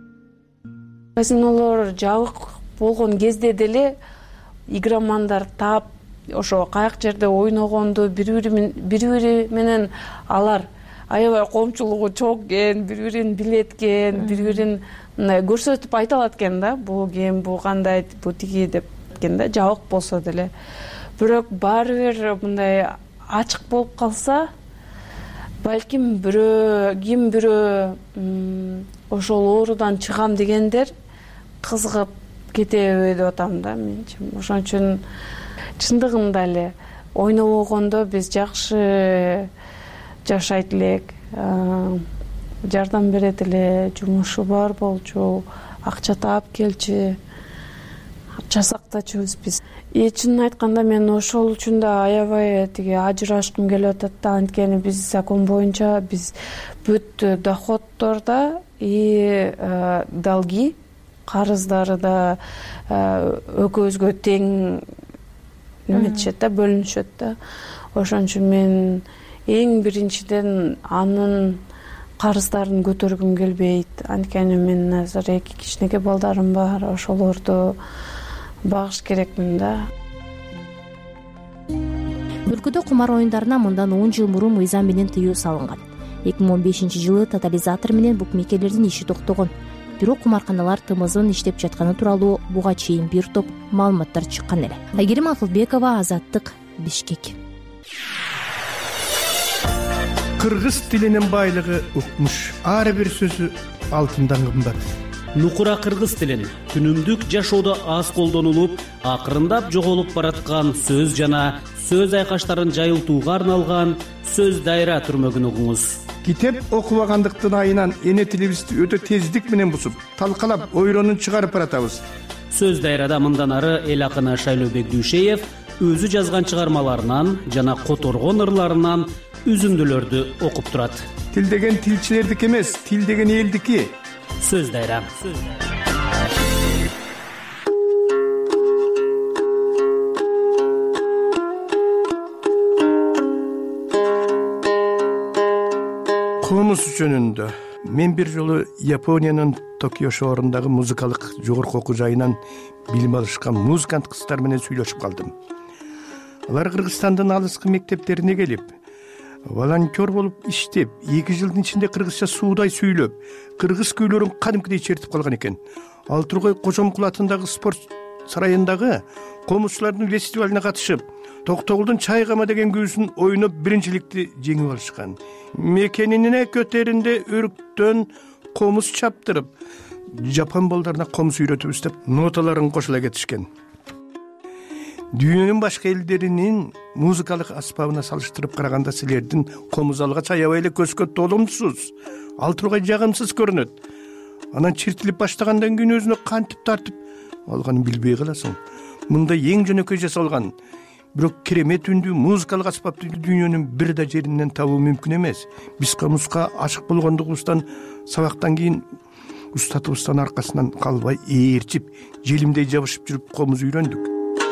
[SPEAKER 8] казинолор жабык болгон кезде деле игромандар таап ошо каяк жерде ойногонду бири бири менен алар аябай коомчулугу чок экен, бири бирин билет экен, бири бирин мындай көрсөтүп айта алат экен да, бул ким, бул кандай, бул тиги деп экен да, жабык болсо деле. Бирок баары бир мындай ачык болуп калса, балким бирөө ким бирөө ошол оорудан чыгам дегендер кызыгып кетеби деп атам да менчи. Ошон үчүн чындыгында эле ойнобогондо биз жакшы жашайт элек, жардам берет эле, жумушу бар болчу, акча таап келчү, жасактачубуз биз. И чынын айтканда мен ошол үчүн да аябай тиги ажырашкым келип атат да, анткени биз закон боюнча биз бүт доходдорда и долги, карыздары да экөөбүзгө тең неметишет да, бөлүнүшөт да. Ошон үчүн мен эң биринчиден анын карыздарын көтөргүм келбейт. Анткени мен азыр эки кичинекей балдарым бар, ошолорду багыш керекмин да.
[SPEAKER 21] Өлкөдө кумар оюндарына мындан он жыл мурун мыйзам менен тыюу салынган. эки миң он бешинчи жылы тотализатор менен букмекерлердин иши токтогон. Бирок кумарканалар тымызын иштеп жатканы тууралуу буга чейин бир топ маалыматтар чыккан эле. Айгерим Акылбекова, Азаттык, Бишкек.
[SPEAKER 1] Кыргыз тилинин байлыгы укмуш. Ар бир сөзү алтындан кымбат.
[SPEAKER 2] Нукура кыргыз тилин күнүмдүк жашоодо аз колдонулуп, акырындап жоголуп бараткан сөз жана сөз айкаштарын жайылтууга арналган сөз дайра түрмөгүн угуңуз.
[SPEAKER 1] Китеп окубагандыктын айынан эне тилибизди өтө тездик менен бусуп, талкалап, ойронун чыгарып баратабыз.
[SPEAKER 2] Сөз дайрада мындан ары эл акыны Шайлообек Дүйшеев өзү жазган чыгармаларынан жана которгон ырларынан үзүндүлөрдү окуп турат.
[SPEAKER 1] Тил деген тилчилердики эмес, тил деген элдики.
[SPEAKER 2] Сөз дайра.
[SPEAKER 1] Комуз жөнүндө мен бир жолу Япониянын Токио шаарындагы музыкалык жогорку окуу жайынан билим алышкан музыкант кыздар менен сүйлөшүп калдым. Алар Кыргызстандын алыскы мектептерине келип, волонтер болуп иштеп, эки жылдын ичинде кыргызча суудай сүйлөп, кыргыз күйлөрүн кадимкидей чертип калган экен. Ал Тургай Кожомкул атындагы спорт сарайындагы комузчулардын фестивалине катышып, Токтогулдун Чайгама деген күүсүн ойноп биринчиликти жеңип алышкан. Мекенине көтөрүндө өрүктөн комуз чаптырып, жапон балдарына комуз үйрөтүбүз деп ноталарын кошула кетишкен. Дүйнөнүн башка элдеринин музыкалык аспабына салыштырып караганда силердин комуз алгач аябай эле көзгө толумсуз, ал тургай жагымсыз көрүнөт. Анан чертилип баштагандан кийин өзүнө кантип тартып алганын билбей каласың. Мында эң жөнөкөй жасалган, бирок керемет үндүү музыкалык аспапты дүйнөнүн бир да жеринен табуу мүмкүн эмес. Биз комузга ашык болгондугубуздан сабактан кийин устатыбыздын аркасынан калбай ээрчип, желимдей жабышып жүрүп комуз үйрөндүк.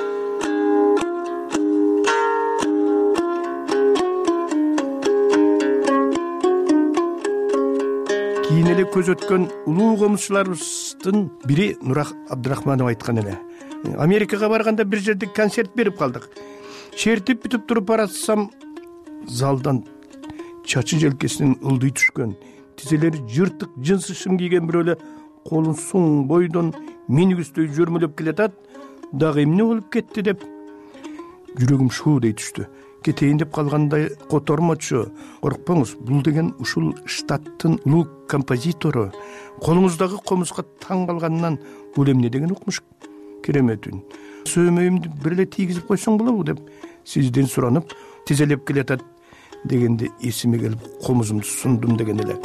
[SPEAKER 1] Кийин эле көз өткөн улуу комузчуларыбыздын бири Нурак Абдрахманов айткан эле. Америкага барганда бир жерде концерт берип калдык. Чертип бүтүп туруп баратсам, залдан чачы желкесинен ылдый түшкөн, тизелери жыртык жынсы шым кийген бирөө эле колун суң бойдон минигүстөй жөрмөлөп келатат. Дагы эмне болуп кетти деп жүрөгүм шуудей түштү. Кетейин деп калгандай котормочу. Коркпоңуз, бул деген ушул штаттын улуу композитору. Колуңуздагы комузга таң калганынан бул эмне деген укмуш керемет үн. Сөймөйүмдү бир эле тийгизип койсоң болобу деп сизден суранып тизелеп келатат дегенде эсиме келип комузумду сундум деген эле.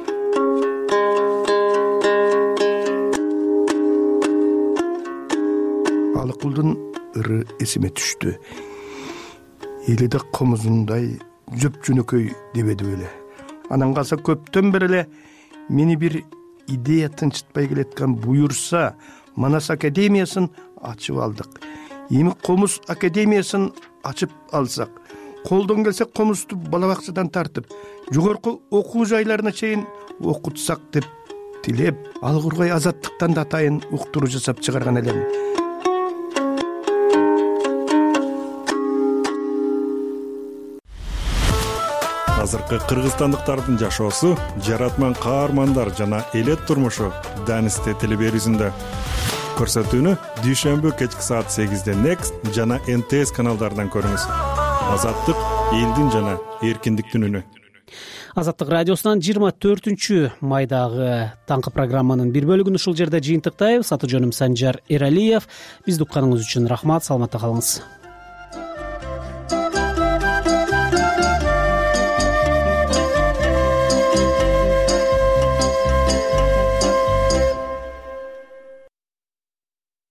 [SPEAKER 1] Алыкулдун ыры эсиме түштү. Эли да комузундай жөп жөнөкөй дебеди беле. Анан калса көптөн бери эле мени бир идея тынчытпай келеткан буюрса, Манас академиясын ачып алдык. Эми комуз академиясын ачып алсак, колдон келсе комузду бала бакчадан тартып, жогорку окуу жайларына чейин окутсак деп тилеп, ал кургай азаттыктан да атайын уктуруу жасап чыгарган элем.
[SPEAKER 13] Азыркы кыргызстандыктардын жашоосу, жаратман каармандар жана элет турмушу Данисте телеберүүсүндө. Көрсөтүүнү дүйшөмбү кечки саат сегизде Next жана эн тэ эс каналдарынан көрүңүз. Азаттык элдин жана эркиндиктин үнү.
[SPEAKER 2] Азаттык радиосунан жыйырма төртүнчү майдагы таңкы программанын бир бөлүгүн ушул жерде жыйынтыктайбыз. Аты жөнүм Санжар Эралиев. Бизди укканыңыз үчүн рахмат, саламатта калыңыз.